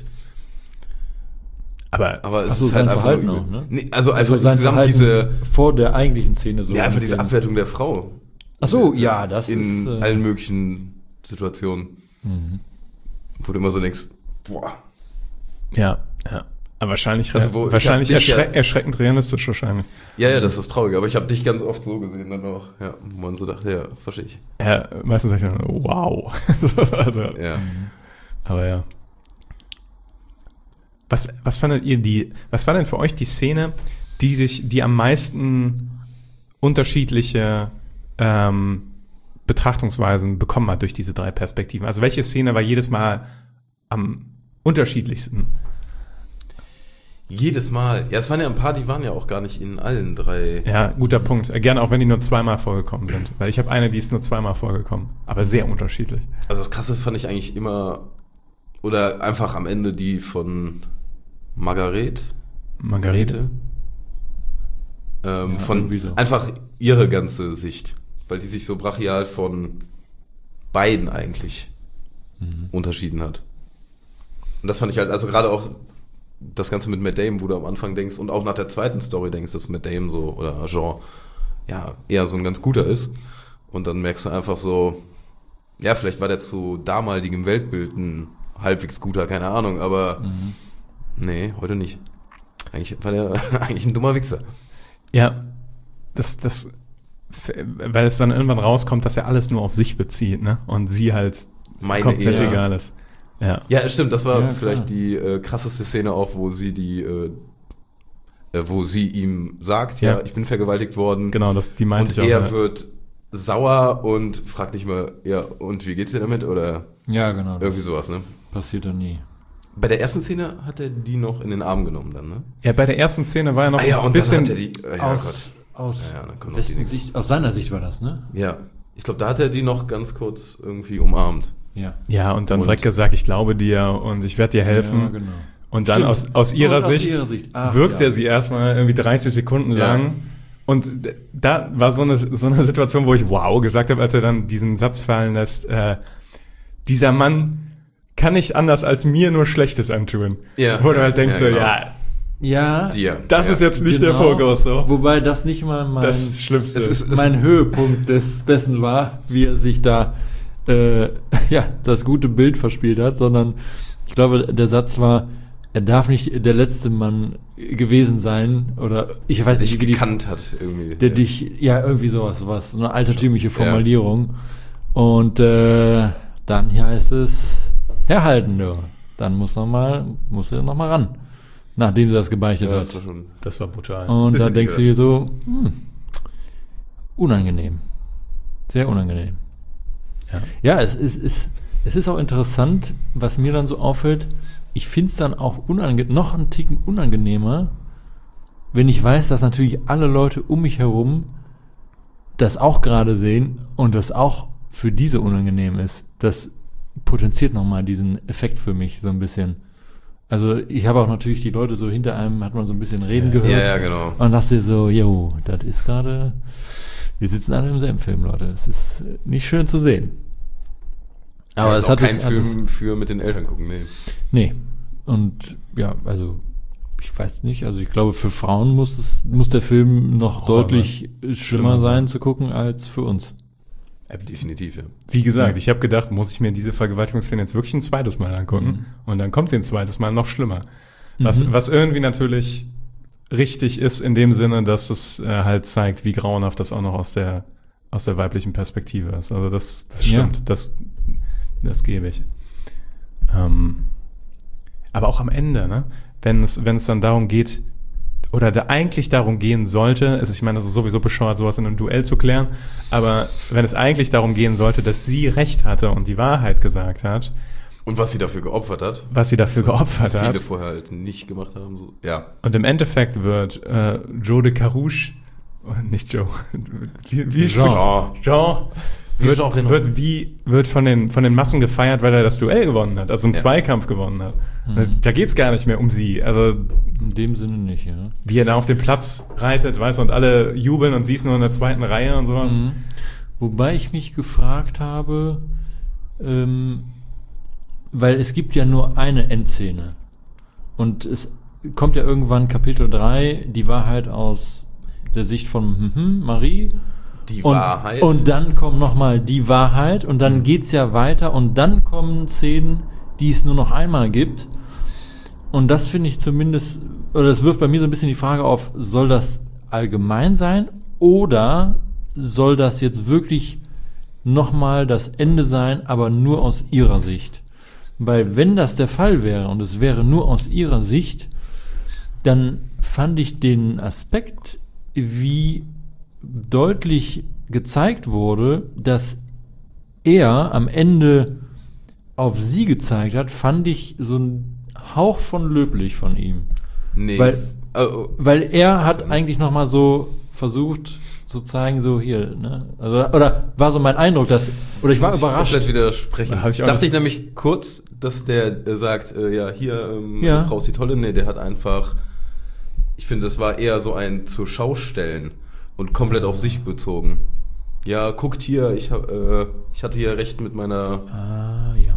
aber, Aber es Ach so, ist halt sein einfach Verhalten nur auch, übel. ne? Nee, also einfach sein insgesamt Verhalten diese, vor der eigentlichen Szene so. ja, einfach diese Wenn- Abwertung der Frau. Ach so, ja, das In ist. äh, allen möglichen Situationen. Mhm. Wo du immer so denkst, boah. ja, ja. Aber wahrscheinlich, Also, wo- wahrscheinlich ich hab dich erschre ja- erschreckend realistisch wahrscheinlich. Ja, ja, das ist traurig, aber ich habe dich ganz oft so gesehen dann auch. Ja, wo man so dachte, ja, verstehe ich. Ja, meistens sag ich dann, wow. also, Ja. aber ja. Was, was fandet ihr die, was war denn für euch die Szene, die sich, die am meisten unterschiedliche ähm, Betrachtungsweisen bekommen hat durch diese drei Perspektiven? Also welche Szene war jedes Mal am unterschiedlichsten? Jedes Mal. Ja, es waren ja ein paar, die waren ja auch gar nicht in allen drei. Ja, guter Punkt. Gerne auch wenn die nur zweimal vorgekommen sind. Weil ich habe eine, die ist nur zweimal vorgekommen. Aber sehr unterschiedlich. Also das Krasse fand ich eigentlich immer, oder einfach am Ende die von Margarete. Margarete. Ähm, Ja, von irgendwie so. einfach ihre ganze Sicht. Weil die sich so brachial von beiden eigentlich Mhm. unterschieden hat. Und das fand ich halt, also gerade auch das Ganze mit Matt Damon, wo du am Anfang denkst und auch nach der zweiten Story denkst, dass Matt Damon so oder Jean ja eher so ein ganz guter ist. Und dann merkst du einfach so, ja, vielleicht war der zu damaligem Weltbild ein halbwegs guter, keine Ahnung, aber mhm. nee, heute nicht. Eigentlich war der eigentlich ein dummer Wichser. Ja, das, das, weil es dann irgendwann rauskommt, dass er alles nur auf sich bezieht, ne? Und sie halt Meine komplett Ehe. egal ist. Ja, ja, stimmt, das war Ja, vielleicht klar. die äh, krasseste Szene auch, wo sie die, äh, äh, wo sie ihm sagt, ja, Ja. ich bin vergewaltigt worden. genau, das, die meinte Und ich auch. er ja. wird sauer und fragt nicht mehr, ja, und wie geht's dir damit? Oder Ja, genau. irgendwie sowas, ne? Passiert dann nie. Bei der ersten Szene hat er die noch in den Arm genommen dann, ne? Ja, bei der ersten Szene war er noch Ah ja, ein und bisschen. dann hat er die, oh, ja aus, Gott. aus, Ja, ja, dann kommt noch die wessen nächste. Sicht, aus seiner Sicht war das, ne? Ja, ich glaube, da hat er die noch ganz kurz irgendwie umarmt. Ja. ja, und dann Und- direkt gesagt, ich glaube dir und ich werde dir helfen. Ja, genau. Und dann Stimmt. aus, aus ihrer Und aus Sicht, ihrer Sicht. Ach, wirkt ja. er sie erstmal irgendwie dreißig Sekunden Ja. lang. Und d- da war so eine, so eine Situation, wo ich wow gesagt habe, als er dann diesen Satz fallen lässt, äh, dieser Mann kann nicht anders als mir nur Schlechtes antun. Ja. Wo du halt denkst, Ja, so, genau. ja, Ja, Dir. das ja. ist jetzt nicht genau. der Fokus, so. Wobei das nicht mal mein, Das ist das Schlimmste. Es ist- mein Höhepunkt des, dessen war, wie er sich da äh, ja, das gute Bild verspielt hat, sondern ich glaube, der Satz war, er darf nicht der letzte Mann gewesen sein, oder ich weiß sich nicht, wie die, gekannt hat irgendwie. der ja. dich, ja, irgendwie sowas, sowas, so eine altertümliche Formulierung. Und äh, dann hier heißt es, herhalten nur. Dann muss noch mal, muss er noch mal ran, nachdem sie das gebeichtet Ja, hat. das war schon. Das war brutal. Und da Bisschen denkst du gehört. dir so, hm, unangenehm. Sehr unangenehm. Ja. Ja, es ist, es, es ist auch interessant, was mir dann so auffällt, ich finde es dann auch unange- noch einen Ticken unangenehmer, wenn ich weiß, dass natürlich alle Leute um mich herum das auch gerade sehen und das auch für diese unangenehm ist. Das potenziert nochmal diesen Effekt für mich so ein bisschen. Also ich habe auch natürlich die Leute so hinter einem, hat man so ein bisschen reden gehört. Ja, ja, genau. Und dachte so, jo, das ist gerade, wir sitzen alle im selben Film, Leute. Das ist äh, nicht schön zu sehen. Aber es es ist auch kein es- hat Film für mit den Eltern gucken, nee. Nee. Und ja, also ich weiß nicht, also ich glaube, für Frauen muss es, muss der Film noch Horror, deutlich schlimmer, Schlimmer sein sein. zu gucken als für uns. Ja, definitiv, ja. Wie gesagt, Ja. ich habe gedacht, muss ich mir diese Vergewaltigungsszene jetzt wirklich ein zweites Mal angucken? Mhm. Und dann kommt sie ein zweites Mal noch schlimmer. Was, Mhm. was irgendwie natürlich richtig ist in dem Sinne, dass es äh, halt zeigt, wie grauenhaft das auch noch aus der, aus der weiblichen Perspektive ist. Also das, das Ja. stimmt, das, das gebe ich. Ähm, aber auch am Ende, ne? Wenn es, wenn es dann darum geht, oder da eigentlich darum gehen sollte, es ist, ich meine, das ist sowieso bescheuert, sowas in einem Duell zu klären, aber wenn es eigentlich darum gehen sollte, dass sie Recht hatte und die Wahrheit gesagt hat, Und was sie dafür geopfert hat. was sie dafür geopfert was hat, viele vorher halt nicht gemacht haben. So. Ja. und im Endeffekt wird äh, Joe de Carouche, oh, nicht Joe, wie, wie Jean. Jean Wie wird, Jean Reno. wird, wie, wird von den, von den Massen gefeiert, weil er das Duell gewonnen hat, also einen Ja. Zweikampf gewonnen hat. Mhm. Das, da geht's gar nicht mehr um sie. Also In dem Sinne nicht, ja. wie er da auf den Platz reitet, weißt du, und alle jubeln und sie ist nur in der zweiten Reihe und sowas. Mhm. Wobei ich mich gefragt habe, ähm, weil es gibt ja nur eine Endszene. Und es kommt ja irgendwann Kapitel drei, die Wahrheit aus der Sicht von mhm, Marie. Die Und, Wahrheit. und dann kommt nochmal die Wahrheit und dann geht's ja weiter und dann kommen Szenen, die es nur noch einmal gibt. Und das finde ich zumindest, oder das wirft bei mir so ein bisschen die Frage auf, soll das allgemein sein oder soll das jetzt wirklich nochmal das Ende sein, aber nur aus ihrer Sicht? Weil wenn das der Fall wäre und es wäre nur aus ihrer Sicht, dann fand ich den Aspekt, wie deutlich gezeigt wurde, dass er am Ende auf sie gezeigt hat, fand ich so ein Hauch von löblich von ihm. nee. Weil, Oh, oh. weil er Was ist hat denn? eigentlich nochmal so versucht zu zeigen, so hier, ne? Also, oder war so mein Eindruck, dass, oder ich war Muss überrascht. komplett widersprechen. Da hab ich auch Dachte das- ich nämlich kurz, dass der äh, sagt, äh, ja, hier, ähm, Ja. Frau ist die Tolle. Nee, der hat einfach, ich finde, das war eher so ein zur Schau stellen und komplett auf sich bezogen. Ja, guckt hier, ich, hab, äh, ich hatte hier recht mit meiner, Ah, ja.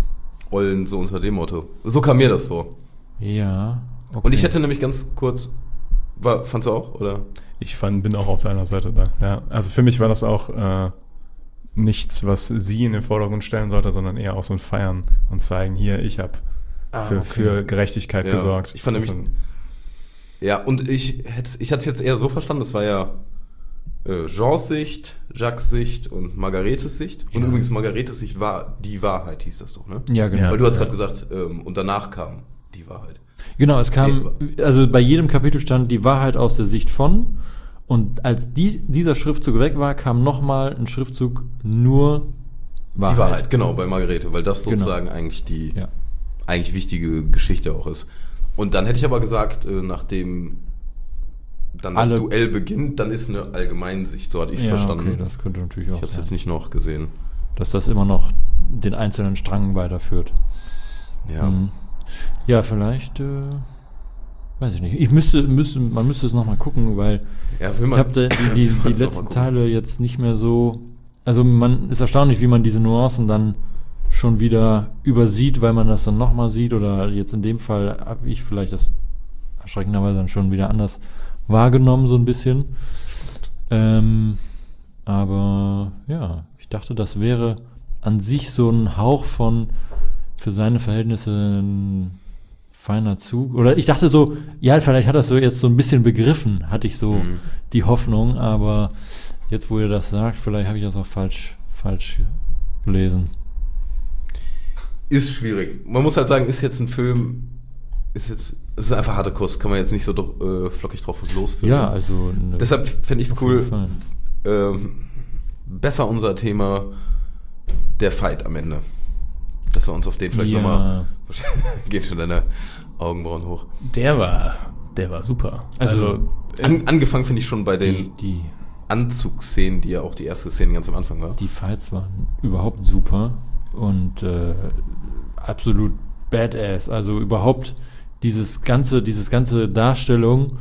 Ollen, so unter dem Motto. So kam mir das vor. Ja. Okay. Und ich hätte nämlich ganz kurz, war, fandst du auch, oder? Ich fand, bin auch auf deiner Seite da. Ja, also für mich war das auch äh, nichts, was sie in den Vordergrund stellen sollte, sondern eher auch so ein Feiern und zeigen, hier, ich habe Ah, für, okay. für Gerechtigkeit Ja, gesorgt. ich fand Also, nämlich- Ja, und ich hätte ich hatte es jetzt eher so verstanden, das war ja äh, Jeans Sicht, Jacques Sicht und Margaretes Sicht. Und Ja. übrigens, Margaretes Sicht war die Wahrheit, hieß das doch, ne? Ja, genau. Ja. Weil du hast gerade gesagt, ähm, und danach kam die Wahrheit. Genau, es kam, also bei jedem Kapitel stand die Wahrheit aus der Sicht von. Und als die, dieser Schriftzug weg war, kam nochmal ein Schriftzug nur Wahrheit. Die Wahrheit, genau, bei Margarete, weil das Genau. sozusagen eigentlich die Ja. eigentlich wichtige Geschichte auch ist. Und dann hätte ich aber gesagt, äh, nachdem dann das Alle- Duell beginnt, dann ist eine Allgemeinsicht, so hatte ich es Ja, verstanden. okay, das könnte natürlich auch ich habe es sein. jetzt nicht noch gesehen. Dass das immer noch den einzelnen Strang weiterführt. Ja. Mhm. Ja, vielleicht, äh, weiß ich nicht. Ich müsste, müsste, man müsste es nochmal gucken, weil Ja, will ich man, habe die, die, die Kannst du auch mal letzten gucken. Teile jetzt nicht mehr so. Also man ist erstaunlich, wie man diese Nuancen dann schon wieder übersieht, weil man das dann nochmal sieht. Oder jetzt in dem Fall habe ich vielleicht das erschreckenderweise dann schon wieder anders wahrgenommen, so ein bisschen. Ähm, aber ja, ich dachte, das wäre an sich so ein Hauch von für seine Verhältnisse ein feiner Zug. Oder ich dachte so, ja, vielleicht hat er es so jetzt so ein bisschen begriffen, hatte ich so Mhm. die Hoffnung, aber jetzt, wo ihr das sagt, vielleicht habe ich das auch falsch, falsch gelesen. ist schwierig. Man muss halt sagen, ist jetzt ein Film, ist jetzt, ist einfach harter Kost, kann man jetzt nicht so doch, äh, flockig drauf und losführen. Ja, also ne, Deshalb fände ich es auf cool, jeden Fall. ähm, besser unser Thema der Fight am Ende. Dass wir uns auf den vielleicht Ja. nochmal, gehen schon deine Augenbrauen hoch. der war, der war super. Also, Also, An, angefangen finde ich schon bei die, den die, Anzugsszenen, die ja auch die erste Szene ganz am Anfang war. die Fights waren überhaupt super und äh, absolut badass. Also überhaupt dieses ganze, dieses ganze Darstellung,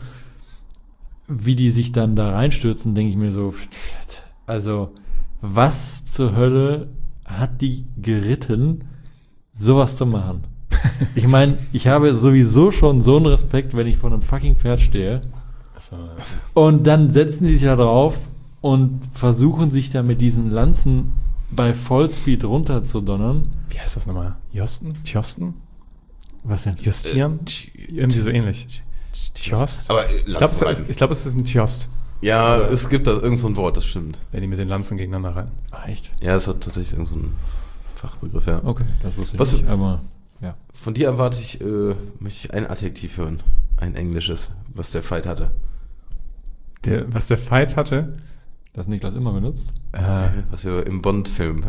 wie die sich dann da reinstürzen, denke ich mir so, also was zur Hölle hat die geritten, sowas zu machen? Ich meine, ich habe sowieso schon so einen Respekt, wenn ich vor einem fucking Pferd stehe. also, Und dann setzen die sich da drauf und versuchen sich da mit diesen Lanzen bei Vollspeed runterzudonnern. wie heißt das nochmal? Josten? Tjosten? Was denn? Justieren? Irgendwie so ähnlich. Tjost? Aber äh, Ich glaube, es, Lanzen ist- ich glaub, es ist ein Tjost, Ja, es gibt da irgend so ein Wort, das stimmt. wenn die mit den Lanzen gegeneinander rein. Ah, echt? Ja, es hat tatsächlich irgend so einen Fachbegriff, ja. Okay, das wusste ich Was- nicht, aber ja. Von dir erwarte ich, äh, möchte ich ein Adjektiv hören. Ein englisches, was der Fight hatte. Der, was der Fight hatte, Das Niklas immer benutzt. äh, Was wir im Bond-Film.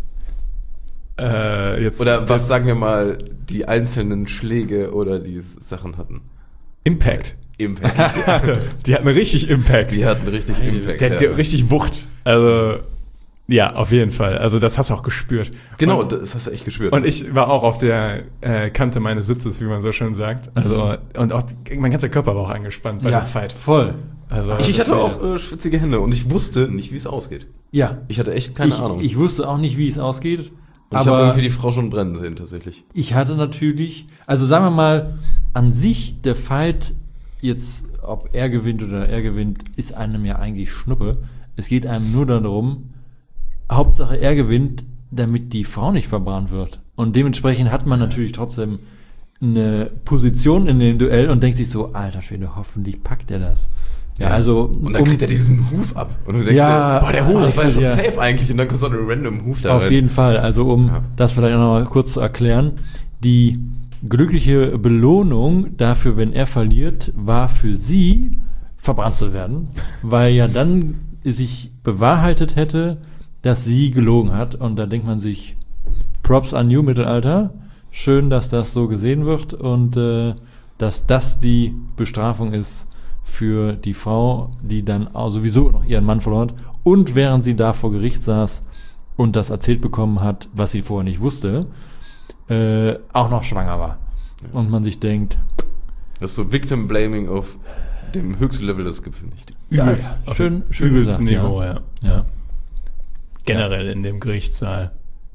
äh, jetzt Oder was, sagen wir mal, die einzelnen Schläge oder die Sachen hatten. Impact. Impact. Also, die hatten richtig Impact. Die hatten richtig Geil. Impact. Der hat ja. richtig Wucht. Also, ja, auf jeden Fall. Also, das hast du auch gespürt. Genau, Und, das hast du echt gespürt. und ich war auch auf der äh, Kante meines Sitzes, wie man so schön sagt. Also, und auch mein ganzer Körper war auch angespannt bei dem Fight. voll. Also, ich, ich hatte auch äh, schwitzige Hände und ich wusste nicht, wie es ausgeht. Ja. Ich hatte echt keine ich, Ahnung. Ich wusste auch nicht, wie es ausgeht. und ich habe aber irgendwie die Frau schon brennen sehen, tatsächlich. ich hatte natürlich, also sagen wir mal, an sich der Fight, jetzt ob er gewinnt oder er gewinnt, ist einem ja eigentlich Schnuppe. Es geht einem nur darum, Hauptsache er gewinnt, damit die Frau nicht verbrannt wird. Und dementsprechend hat man natürlich trotzdem eine Position in dem Duell und denkt sich so, alter Schwede, hoffentlich packt er das. Ja, also Und dann um- kriegt er diesen Huf ab. Und du denkst Ja, dir, boah, der Huf, das war ja schon ja. safe eigentlich. Und dann kommt so ein random Huf da Auf rein. jeden Fall. Also um Ja. das vielleicht auch noch mal kurz zu erklären, die glückliche Belohnung dafür, wenn er verliert, war für sie, verbrannt zu werden, weil ja dann sich bewahrheitet hätte, dass sie gelogen hat. Und da denkt man sich, Props an New Mittelalter, schön, dass das so gesehen wird und äh, dass das die Bestrafung ist für die Frau, die dann auch sowieso noch ihren Mann verloren hat und während sie da vor Gericht saß und das erzählt bekommen hat, was sie vorher nicht wusste, äh, auch noch schwanger war. Ja. Und man sich denkt, Das ist so Victim Blaming auf dem höchsten Level, das gibt, finde ich. übelst, ja, auf schön- dem schön übelsten gesagt, Niveau, ja. ja. Generell in dem Gerichtssaal.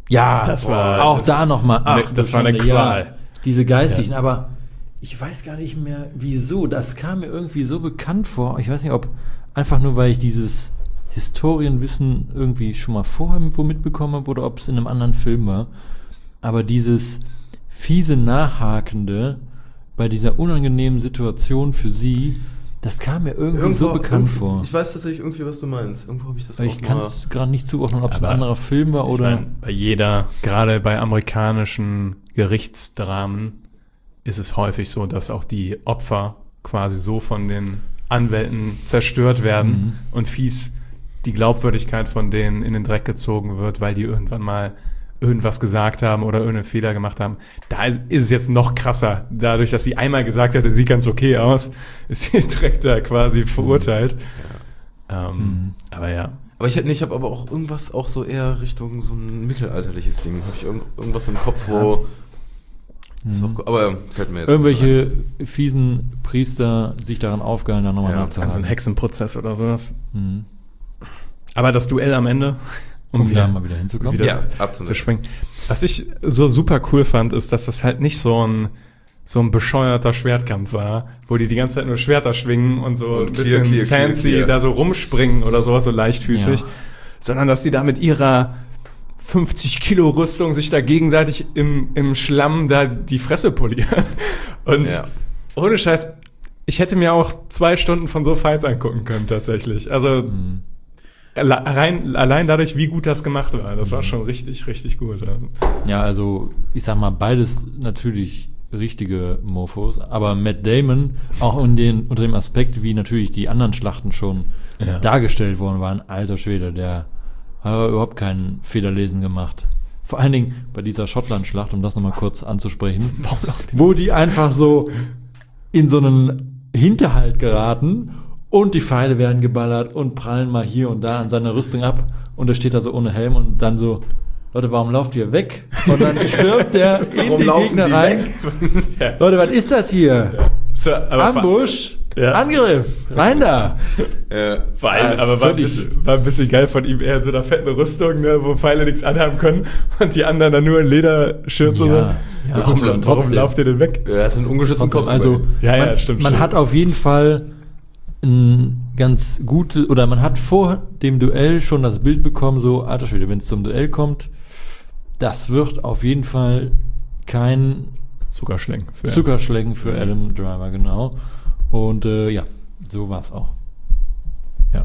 Ja, Das war- auch das da nochmal. Ne, das war eine Qual. Diese Geistlichen, aber ich weiß gar nicht mehr, wieso. Das kam mir irgendwie so bekannt vor. Ich weiß nicht, ob einfach nur, weil ich dieses Historienwissen irgendwie schon mal vorher irgendwo mitbekommen habe oder ob es in einem anderen Film war. Aber dieses fiese Nachhakende bei dieser unangenehmen Situation für sie, das kam mir irgendwie so bekannt irgendwo- vor. Ich weiß tatsächlich irgendwie, was du meinst. Irgendwo habe ich das Aber auch ich kann mal. es gerade nicht zuordnen, ob es ein Aber anderer Film war Ich oder... mein, bei jeder, gerade bei amerikanischen Gerichtsdramen, ist es häufig so, dass auch die Opfer quasi so von den Anwälten zerstört werden Mhm. und fies die Glaubwürdigkeit von denen in den Dreck gezogen wird, weil die irgendwann mal irgendwas gesagt haben oder irgendeinen Fehler gemacht haben. Da ist, ist es jetzt noch krasser. Dadurch, dass sie einmal gesagt hat, es sieht ganz okay aus, ist sie direkt da quasi verurteilt. Ähm, Mhm. Aber ja. Aber ich hätte nicht, ich habe aber auch irgendwas auch so eher Richtung so ein mittelalterliches Ding. Habe ich irgend, irgendwas im Kopf, wo. Ist auch, aber fällt mir jetzt Irgendwelche fiesen Priester sich daran aufgehalten, da nochmal Ja, nachzuhaken. Also ein Hexenprozess oder sowas. Mhm. Aber das Duell am Ende, Um da mal wieder hinzukommen. wieder Ja, zu abzunehmen. springen. Was ich so super cool fand, ist, dass das halt nicht so ein so ein bescheuerter Schwertkampf war, wo die die ganze Zeit nur Schwerter schwingen und so Und ein clear, bisschen clear, clear, fancy clear. da so rumspringen oder sowas, so leichtfüßig, Ja. sondern dass die da mit ihrer fünfzig Kilo Rüstung sich da gegenseitig im, im Schlamm da die Fresse polieren. Und Ja. ohne Scheiß, ich hätte mir auch zwei Stunden von so Fights angucken können tatsächlich. Also Mhm. alle- rein, allein dadurch, wie gut das gemacht war. Das war schon richtig, richtig gut. Ja. Ja, also ich sag mal, beides natürlich richtige Mofos, aber Matt Damon, auch in den, unter dem Aspekt, wie natürlich die anderen Schlachten schon Ja. dargestellt worden waren, alter Schwede, der hat überhaupt keinen Fehlerlesen gemacht. Vor allen Dingen bei dieser Schottland-Schlacht, um das nochmal kurz anzusprechen, wo die einfach so in so einen Hinterhalt geraten und die Pfeile werden geballert und prallen mal hier und da an seiner Rüstung ab und er steht da so ohne Helm und dann so, Leute, warum lauft ihr weg? Und dann stürmt der in Warum die laufen Gegner die rein. Leute, was ist das hier? So, aber Ambush, Ja. Angriff, rein da. Äh, Vor allem, Äh, aber war ein, völlig- bisschen, war ein bisschen geil von ihm, er in so einer fetten Rüstung, ne, wo Pfeile nichts anhaben können und die anderen dann nur in Lederschürze. Ja, so. ja, warum, trotzdem, warum trotzdem. lauft ihr denn weg? er hat einen ungeschützten Kopf. Also, Ja, ja, man, stimmt, man stimmt. hat auf jeden Fall ein ganz gute, oder man hat vor dem Duell schon das Bild bekommen, so, alter Schwede, wenn es zum Duell kommt, das wird auf jeden Fall kein Zuckerschlecken. Für Zuckerschlecken für Adam Driver, genau. Und äh, ja, so war es auch. Ja.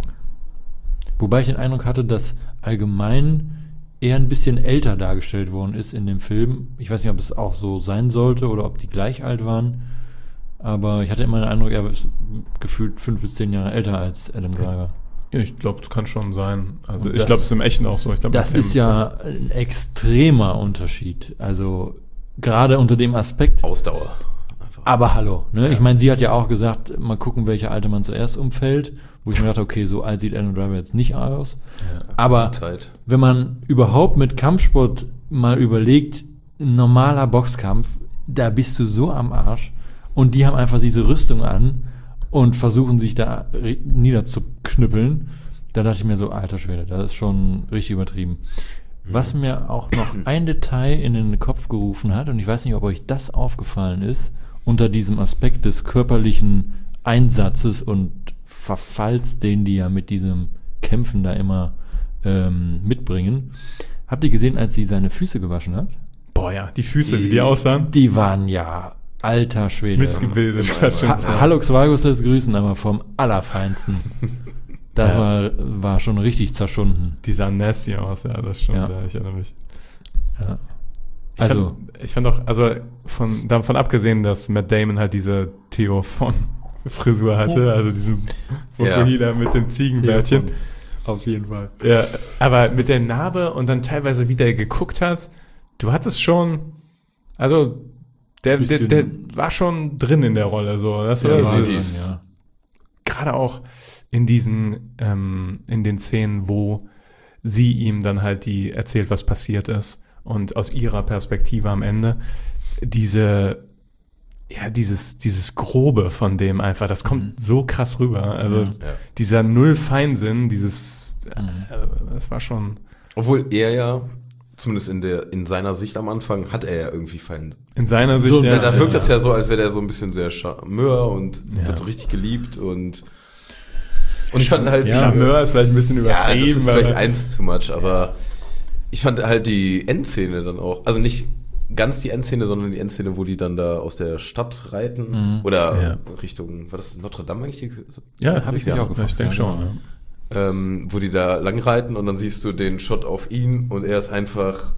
Wobei ich den Eindruck hatte, dass allgemein eher ein bisschen älter dargestellt worden ist in dem Film. Ich weiß nicht, ob es auch so sein sollte oder ob die gleich alt waren. Aber ich hatte immer den Eindruck, er ist gefühlt fünf bis zehn Jahre älter als Adam Driver. Ja, ich glaube, das kann schon sein. Also Und ich das- glaube, es ist im Echten auch so. Ich glaub, Das mit dem ist ja ein extremer Unterschied. Also gerade unter dem Aspekt. Ausdauer. Einfach. Aber hallo, ne? Ich meine, sie hat ja auch gesagt, mal gucken, welcher alte Mann zuerst umfällt. Wo ich mir dachte, okay, so alt sieht Adam Driver jetzt nicht aus. Aber Die Zeit. wenn man überhaupt mit Kampfsport mal überlegt, ein normaler Boxkampf, da bist du so am Arsch. Und die haben einfach diese Rüstung an und versuchen sich da re- niederzuknüppeln. Da dachte ich mir so, alter Schwede, das ist schon richtig übertrieben. Was mir auch noch ein Detail in den Kopf gerufen hat, und ich weiß nicht, ob euch das aufgefallen ist, unter diesem Aspekt des körperlichen Einsatzes und Verfalls, den die ja mit diesem Kämpfen da immer ähm, mitbringen. Habt ihr gesehen, als sie seine Füße gewaschen hat? Boah, ja, die Füße, wie die aussahen. Die waren ja alter Schwede. Missgebildet. Ja, fast schon. Ha Hallo Xvagos lässt grüßen, aber vom Allerfeinsten. Das Ja. war, war schon richtig zerschunden. Die sahen nasty aus, ja, das stimmt. Ja. Ja. Ich erinnere mich. Ja. Ich Also, fand, ich fand auch, also von, davon abgesehen, dass Matt Damon halt diese Theo von Frisur hatte, also diesen Ja. Fukuhila mit dem Ziegenbärtchen. auf jeden Fall. Ja, aber mit der Narbe und dann teilweise wie der geguckt hat, du hattest schon, also der, der, Bisschen- der war schon drin in der Rolle, so. Das war Ja, dieses, dieses- ja. gerade auch in diesen, ähm, in den Szenen, wo sie ihm dann halt die erzählt, was passiert ist und aus ihrer Perspektive am Ende diese, ja, dieses, dieses Grobe von dem einfach, das kommt Mhm. so krass rüber. Also Ja. Ja. dieser Null-Feinsinn, dieses, Mhm. äh, das war schon, Obwohl er ja zumindest in der in seiner Sicht am Anfang, hat er ja irgendwie Fallen. In seiner Sicht, So, ja. Da, da wirkt ja. das ja so, als wäre der so ein bisschen sehr Charmeur und Ja. wird so richtig geliebt und und ich fand halt Ja, die- Charmeur ist vielleicht ein bisschen ja, übertrieben. das ist vielleicht aber- eins too much, aber ich fand halt die Endszene dann auch, also nicht ganz die Endszene, sondern die Endszene, wo die dann da aus der Stadt reiten Mhm. oder Ja. Richtung, war das Notre Dame eigentlich? Die, Ja, Hab ich mich ja, auch gefragt. Ich denke Ja, schon. genau. Ja. ähm, wo die da lang reiten und dann siehst du den Shot auf ihn und er ist einfach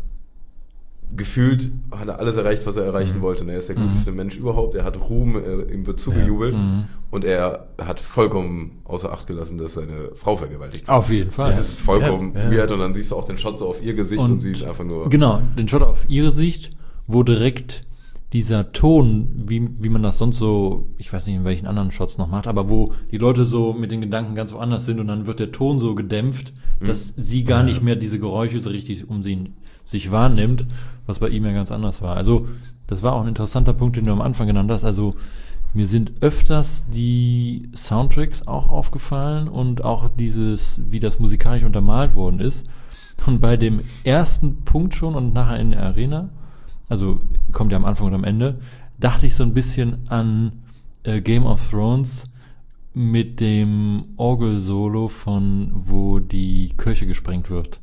gefühlt, hat er alles erreicht, was er erreichen Mhm. wollte. Und er ist der glücklichste Mensch überhaupt, er hat Ruhm, er, ihm wird zugejubelt Mhm. und er hat vollkommen außer Acht gelassen, dass seine Frau vergewaltigt wird. Auf jeden Fall. Das ist vollkommen Ja, ja. weird und dann siehst du auch den Shot so auf ihr Gesicht und, Und sie ist einfach nur... Genau, den Shot auf ihre Sicht, wo direkt dieser Ton, wie, wie man das sonst so, ich weiß nicht, in welchen anderen Shots noch macht, aber wo die Leute so mit den Gedanken ganz woanders sind und dann wird der Ton so gedämpft, dass sie gar nicht mehr diese Geräusche so richtig um sie sich wahrnimmt, was bei ihm ja ganz anders war. Also, das war auch ein interessanter Punkt, den du am Anfang genannt hast. Also, mir sind öfters die Soundtracks auch aufgefallen und auch dieses, wie das musikalisch untermalt worden ist. Und bei dem ersten Punkt schon und nachher in der Arena, also kommt ja am Anfang und am Ende, dachte ich so ein bisschen an äh, Game of Thrones mit dem Orgel-Solo von, wo die Kirche gesprengt wird.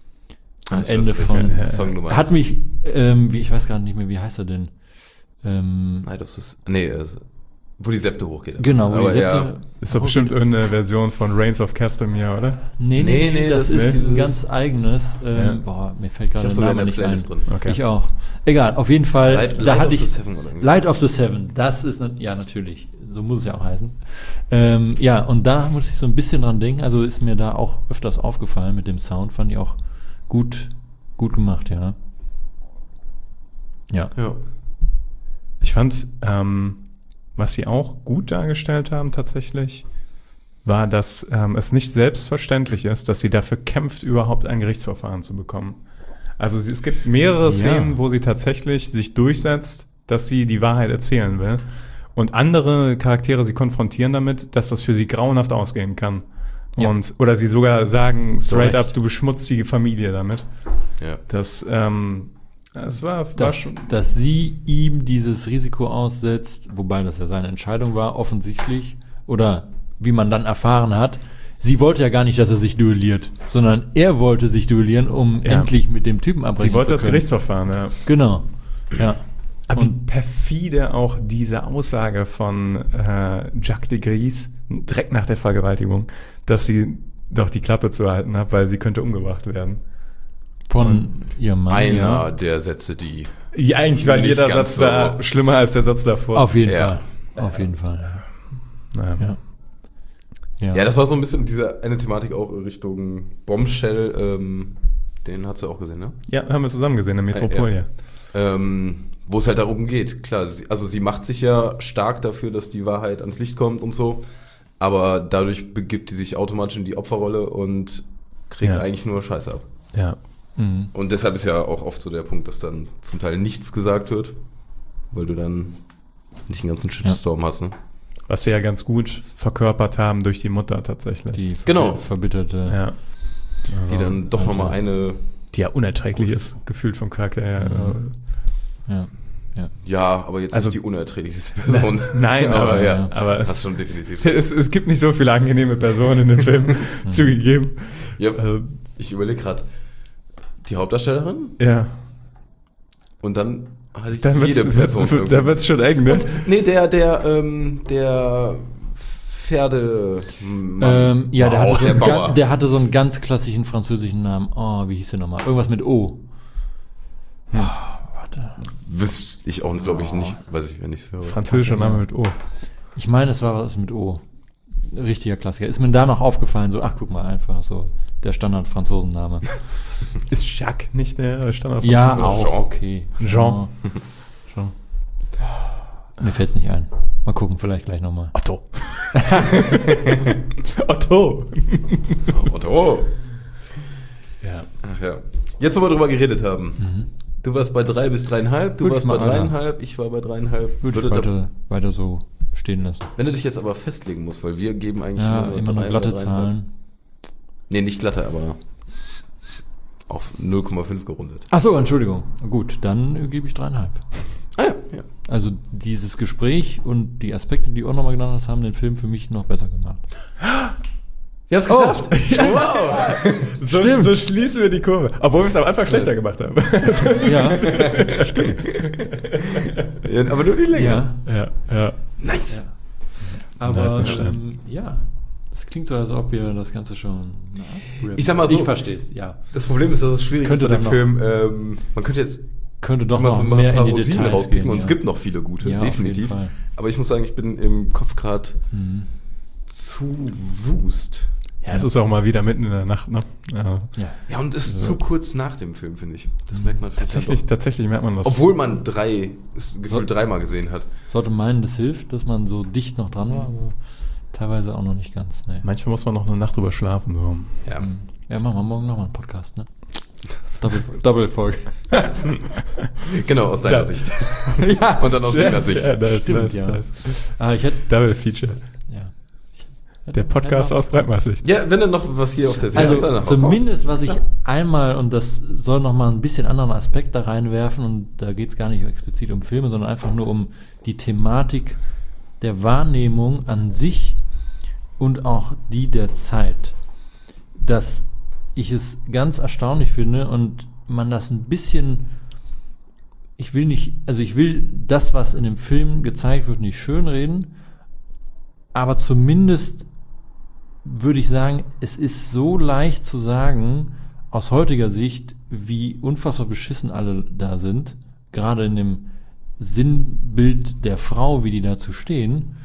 Am Ich Ende weiß, von, welchen Song du meinst. hat mich, ähm, wie, ich weiß gar nicht mehr, wie heißt er denn? Ähm, Nein, das ist... Nee, äh, wo die Septe hochgeht. genau, wo Aber die ja, Septe- Ist doch bestimmt irgendeine Version von Reigns of Castamere, oder? Nee, nee, Nee, nee, nee, das, das ist ist ein dieses- ganz eigenes. Ähm, Ja. Boah, mir fällt ich gerade habe der sogar in Name der nicht ein. Playlist drin. Okay. Ich auch. Egal, auf jeden Fall, Light, da Light hatte of ich the Seven oder irgendwie Light so. of the Seven, das ist, ne- ja natürlich, so muss es ja auch heißen. Ähm, ja, und da muss ich so ein bisschen dran denken, also ist mir da auch öfters aufgefallen mit dem Sound, fand ich auch gut, gut gemacht, ja. Ja. Ja. Ich fand, ähm, was sie auch gut dargestellt haben tatsächlich, war, dass ähm, es nicht selbstverständlich ist, dass sie dafür kämpft, überhaupt ein Gerichtsverfahren zu bekommen. Also sie, es gibt mehrere Ja. Szenen, wo sie tatsächlich sich durchsetzt, dass sie die Wahrheit erzählen will. Und andere Charaktere sie konfrontieren damit, dass das für sie grauenhaft ausgehen kann. Ja. Und, oder sie sogar sagen straight Recht. up, du beschmutzt die Familie damit. Ja. Das, ähm, das war, war Dass, schon... dass sie ihm dieses Risiko aussetzt, wobei das ja seine Entscheidung war, offensichtlich, oder wie man dann erfahren hat, sie wollte ja gar nicht, dass er sich duelliert, sondern er wollte sich duellieren, um Ja. endlich mit dem Typen abbrechen Sie wollte zu das können. Gerichtsverfahren, ja. Genau, ja. Aber wie Und- perfide auch diese Aussage von äh, Jacques de Gries, direkt nach der Vergewaltigung, dass sie doch die Klappe zu halten hat, weil sie könnte umgebracht werden. Von ihrem Mann, Einer ja. der Sätze, die... Ja, eigentlich war Nicht jeder ganz Satz da so. schlimmer als der Satz davor. Auf jeden Ja. Fall, auf jeden Fall. Naja. Ja. Ja. Ja, das war so ein bisschen diese eine Thematik auch Richtung Bombshell, ähm, den hat sie auch gesehen, ne? Ja, haben wir zusammen gesehen in Metropol, Ja, ja. Ähm, wo es halt darum geht, klar, sie, also sie macht sich ja stark dafür, dass die Wahrheit ans Licht kommt und so, aber dadurch begibt die sich automatisch in die Opferrolle und kriegt Ja. eigentlich nur Scheiße ab. Ja. Mhm. Und deshalb ist ja auch oft so der Punkt, dass dann zum Teil nichts gesagt wird, weil du dann nicht den ganzen Shitstorm hast, ne? Was sie ja ganz gut verkörpert haben durch die Mutter tatsächlich. Die Genau. verbitterte. ja. Die dann doch Alter. nochmal eine, Die ja unerträglich Gut. ist, gefühlt vom Charakter her. Mhm. Ja. Ja. ja, aber jetzt Also- nicht die unerträglichste Person. Nein, aber, ja, aber hast schon definitiv. es, es gibt nicht so viele angenehme Personen in dem Film, zugegeben. Ja, Also, ich überlege gerade, die Hauptdarstellerin ja. und dann hatte ich Dann jede wird's, Person. wird's, irgendwie. da wird's schon eng, ne? Nee, der, der, ähm, der Pferde. Ähm, ja, der, Bauer, hatte so einen der ga- Bauer. der hatte so einen ganz klassischen französischen Namen. Oh, wie hieß der nochmal? Irgendwas mit O. Hm. Warte. Wüsste ich auch, glaube ich, nicht. Weiß ich, wenn ich es höre. Französischer Name mit O. Ich meine, es war was mit O. Richtiger Klassiker. Ist mir da noch aufgefallen, so, ach, guck mal, einfach so der Standard-Franzosenname. Ist Jacques nicht der Standard? Ja, Oder auch, Jean. okay. Jean. Jean. Mir fällt's nicht ein. Mal gucken, vielleicht gleich nochmal. Otto. Otto. Otto. Ja. Ach ja. Jetzt, wo wir drüber geredet haben. Mhm. Du warst bei drei bis dreieinhalb, du Würde warst ich bei mal, Alter. dreieinhalb, ich war bei dreieinhalb. Würde ich Würde da- weiter, weiter so stehen lassen. Wenn du dich jetzt aber festlegen musst, weil wir geben eigentlich Ja, nur immer nur drei glatte oder dreieinhalb. Zahlen. Nee, nicht glatte, aber Auf null Komma fünf gerundet. Ach so, Entschuldigung. Gut, dann äh, gebe ich dreieinhalb. Ah ja, ja. Also dieses Gespräch und die Aspekte, die du auch nochmal genannt hast, haben den Film für mich noch besser gemacht. Wir haben es geschafft. Wow! So, Stimmt. so schließen wir die Kurve. Obwohl wir es am Anfang schlechter gemacht haben. Ja, Ja, aber nur die Länge. ja. ja, ja. Nice. Aber Das ist nicht schlimm. ähm, ja, das klingt so, als ob wir das Ganze schon... Na, Ich sag mal so- Ich verstehe es, ja. Das Problem ist, dass es schwierig Könnte ist bei dem dann Film. Ähm, man könnte jetzt Könnte doch mal noch so ein mehr paar in die Rosinen Details rauspicken gehen, und ja. es gibt noch viele gute, Ja, auf definitiv. jeden Fall. Aber ich muss sagen, ich bin im Kopf gerade Mhm. zu wust. Ja, es ist auch mal wieder mitten in der Nacht, ne? Ja. Ja. Ja, und es ist Also- zu kurz nach dem Film, finde ich. Das merkt man vielleicht Tatsächlich, dann tatsächlich merkt man doch. das. Obwohl man drei, es gefühlt dreimal gesehen hat. Sollte meinen, das hilft, dass man so dicht noch dran war, aber teilweise auch noch nicht ganz. Nee. Manchmal muss man noch eine Nacht drüber schlafen. So. Ja. Mhm. Ja, machen wir morgen nochmal einen Podcast, ne? Doppel, Doppelfolge. Genau, aus deiner Klar. Sicht. Ja, Und dann aus meiner Sicht. Ja, das ist Stimmt, nice, ja. nice. ah, ich hätte... Double Feature. Ja. Ich- Der Podcast aus Breitmaßsicht. Ja, wenn dann noch was hier auf der Seite ist, dann Also haus raus. zumindest, was ich einmal, und das soll nochmal ein bisschen anderen Aspekt da reinwerfen, und da geht es gar nicht explizit um Filme, sondern einfach nur um die Thematik der Wahrnehmung an sich und auch die der Zeit. Dass ich es ganz erstaunlich finde und man das ein bisschen, ich will nicht, also ich will das, was in dem Film gezeigt wird, nicht schönreden, aber zumindest würde ich sagen, es ist so leicht zu sagen, aus heutiger Sicht, wie unfassbar beschissen alle da sind, gerade in dem Sinnbild der Frau, wie die dazu stehen,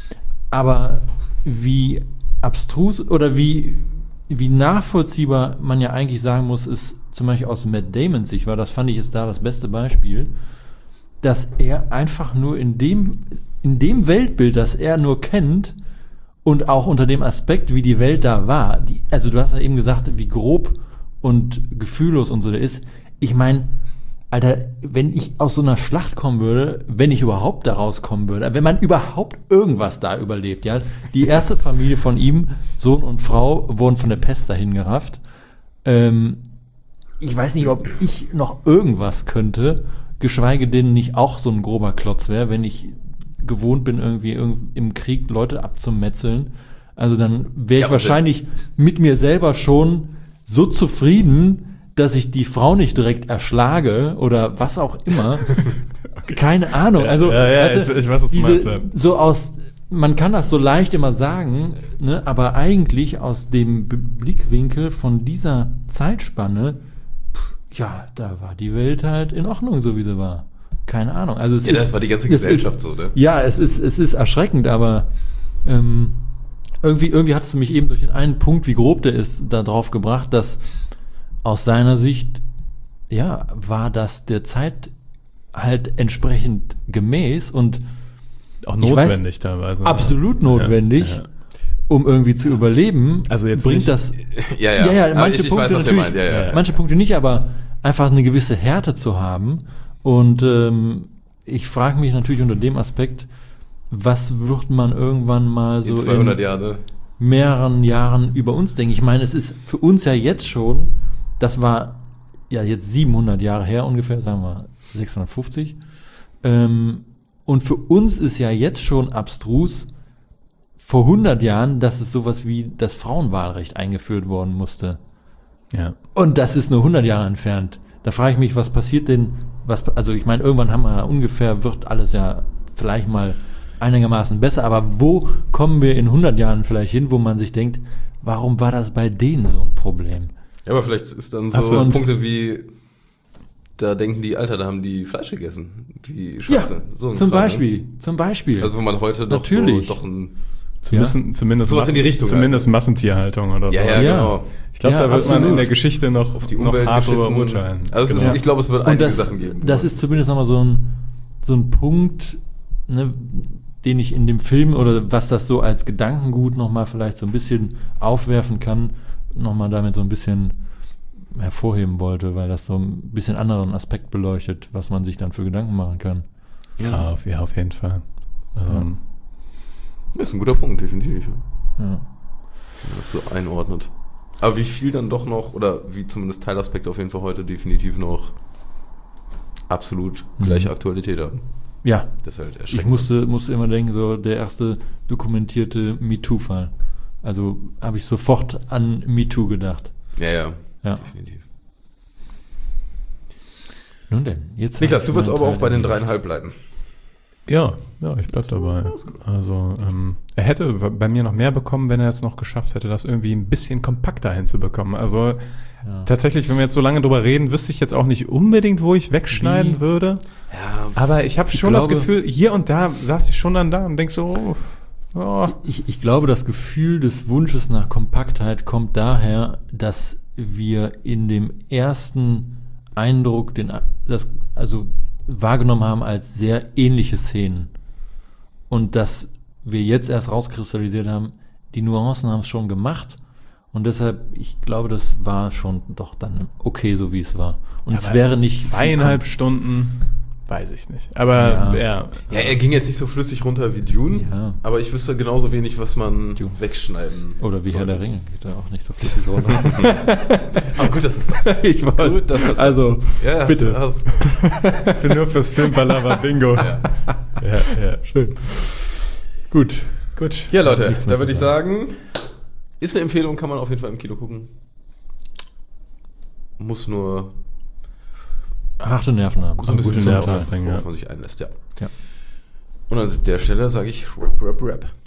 aber wie abstrus oder wie, wie nachvollziehbar man ja eigentlich sagen muss, ist zum Beispiel aus Matt Damons Sicht, weil das fand ich ist da das beste Beispiel, dass er einfach nur in dem, in dem Weltbild, das er nur kennt, und auch unter dem Aspekt, wie die Welt da war, die, also du hast ja eben gesagt, wie grob und gefühllos und so der ist. Ich meine, Alter, wenn ich aus so einer Schlacht kommen würde, wenn ich überhaupt da rauskommen würde, wenn man überhaupt irgendwas da überlebt, ja, die erste Familie von ihm, Sohn und Frau, wurden von der Pest dahin gerafft. Ähm, ich weiß nicht, ob ich noch irgendwas könnte, geschweige denn nicht auch so ein grober Klotz wäre, wenn ich gewohnt bin, irgendwie irg- im Krieg Leute abzumetzeln. Also dann wäre ich Ja, aber wahrscheinlich mit mir selber schon so zufrieden, dass ich die Frau nicht direkt erschlage oder was auch immer. Keine Ahnung. Also, Ja, ja, weißt du, ich- ich weiß, was du diese, meinst, ja. so aus, man kann das so leicht immer sagen, ne, aber eigentlich aus dem B- Blickwinkel von dieser Zeitspanne, pff, ja, da war die Welt halt in Ordnung, so wie sie war. Keine Ahnung. Also es Ja, ist, das war die ganze es Gesellschaft ist, so, ne? Ja, es ist, es ist erschreckend, aber ähm, irgendwie, irgendwie hat es mich eben durch den einen Punkt, wie grob der ist, da drauf gebracht, dass aus seiner Sicht, ja, war das der Zeit halt entsprechend gemäß und Auch Ich notwendig teilweise. absolut notwendig, Ja, ja. um irgendwie zu überleben. Also jetzt bringt nicht- das Ja, ja. ja, ja, Aber manche ich, ich Punkte weiß, was ihr natürlich, meint. Ja, ja, ja. manche Punkte nicht, aber einfach eine gewisse Härte zu haben. Und ähm, ich frage mich natürlich unter dem Aspekt, was wird man irgendwann mal so In zweihundert Jahre. mehreren Jahren über uns denken. Ich meine, es ist für uns ja jetzt schon, das war ja jetzt siebenhundert Jahre her ungefähr, sagen wir sechshundertfünfzig. Ähm, und für uns ist ja jetzt schon abstrus, vor hundert Jahren, dass es sowas wie das Frauenwahlrecht eingeführt worden musste. Ja. Und das ist nur hundert Jahre entfernt. Da frage ich mich, was passiert denn, was, also ich meine, irgendwann haben wir ungefähr, wird alles ja vielleicht mal einigermaßen besser, aber wo kommen wir in hundert Jahren vielleicht hin, wo man sich denkt, warum war das bei denen so ein Problem? Ja, aber vielleicht ist dann Ach so so, und- Punkte wie, da denken die, Alter, da haben die Fleisch gegessen. Wie Scheiße. so ein zum Kram, ne? Beispiel, zum Beispiel. Also wo man heute doch Natürlich. so doch ein... Zumindest, zumindest, Sowas in die Richtung zumindest Massentierhaltung oder so. Ja, ja, Ja. genau. Ich glaube, Ja, da wird man absolut. in der Geschichte noch, Auf die noch Umwelt hart drüber geschissen. urteilen. Also es ist, Genau. ich glaube, es wird Und einige das, Sachen geben. das ist zumindest nochmal so ein, so ein Punkt, ne, den ich in dem Film oder was das so als Gedankengut nochmal vielleicht so ein bisschen aufwerfen kann, nochmal damit so ein bisschen hervorheben wollte, weil das so ein bisschen anderen Aspekt beleuchtet, was man sich dann für Gedanken machen kann. Ja, auf, ja, auf jeden Fall. Ähm, Das ist ein guter Punkt, definitiv. Ja. Wenn man das so einordnet. Aber wie viel dann doch noch, oder wie zumindest Teilaspekte auf jeden Fall heute definitiv noch absolut gleiche Aktualität haben. Ja, Das ist halt ich erschreckend. musste, musste immer denken, so der erste dokumentierte MeToo-Fall. Also habe ich sofort an MeToo gedacht. Ja, ja, Ja. definitiv. Nun denn, jetzt. Niklas, hab du ich würdest meinen aber auch Teil bei den erledigt. dreieinhalb bleiben. Ja, ja, ich bleib dabei. Also, ähm, er hätte bei mir noch mehr bekommen, wenn er es noch geschafft hätte, das irgendwie ein bisschen kompakter hinzubekommen. Also, Ja. tatsächlich, wenn wir jetzt so lange drüber reden, wüsste ich jetzt auch nicht unbedingt, wo ich wegschneiden Wie? würde. Ja, Aber ich habe Ich schon das glaube- Gefühl, hier und da saß ich schon dann da und denk so, oh, oh. Ich, ich glaube, das Gefühl des Wunsches nach Kompaktheit kommt daher, dass wir in dem ersten Eindruck, den das also wahrgenommen haben als sehr ähnliche Szenen. Und dass wir jetzt erst rauskristallisiert haben, die Nuancen haben es schon gemacht. Und deshalb, ich glaube, das war schon doch dann okay, so wie es war. Und es Aber wäre nicht zweieinhalb Stunden, weiß ich nicht. Aber Ja. ja, ja, er ging jetzt nicht so flüssig runter wie Dune, Ja. aber ich wüsste genauso wenig, was man Dune. wegschneiden Oder wie Herr sollte. der Ringe, geht da auch nicht so flüssig runter. Aber gut, dass es das ich wollte, Gut, dass das also, ja, hast- bitte. hast- für nur fürs Filmpalava Bingo. Ja. ja, ja, schön. Gut, gut. Ja, Leute, Nichts mehr da würde zu ich sagen, ist eine Empfehlung, kann man auf jeden Fall im Kino gucken. Muss nur Harte Nerven haben. so ein bisschen gute Nerven worauf aufbringen, ja. man sich einlässt, ja. Ja. Und an der Stelle sage ich Rap, Rap, Rap.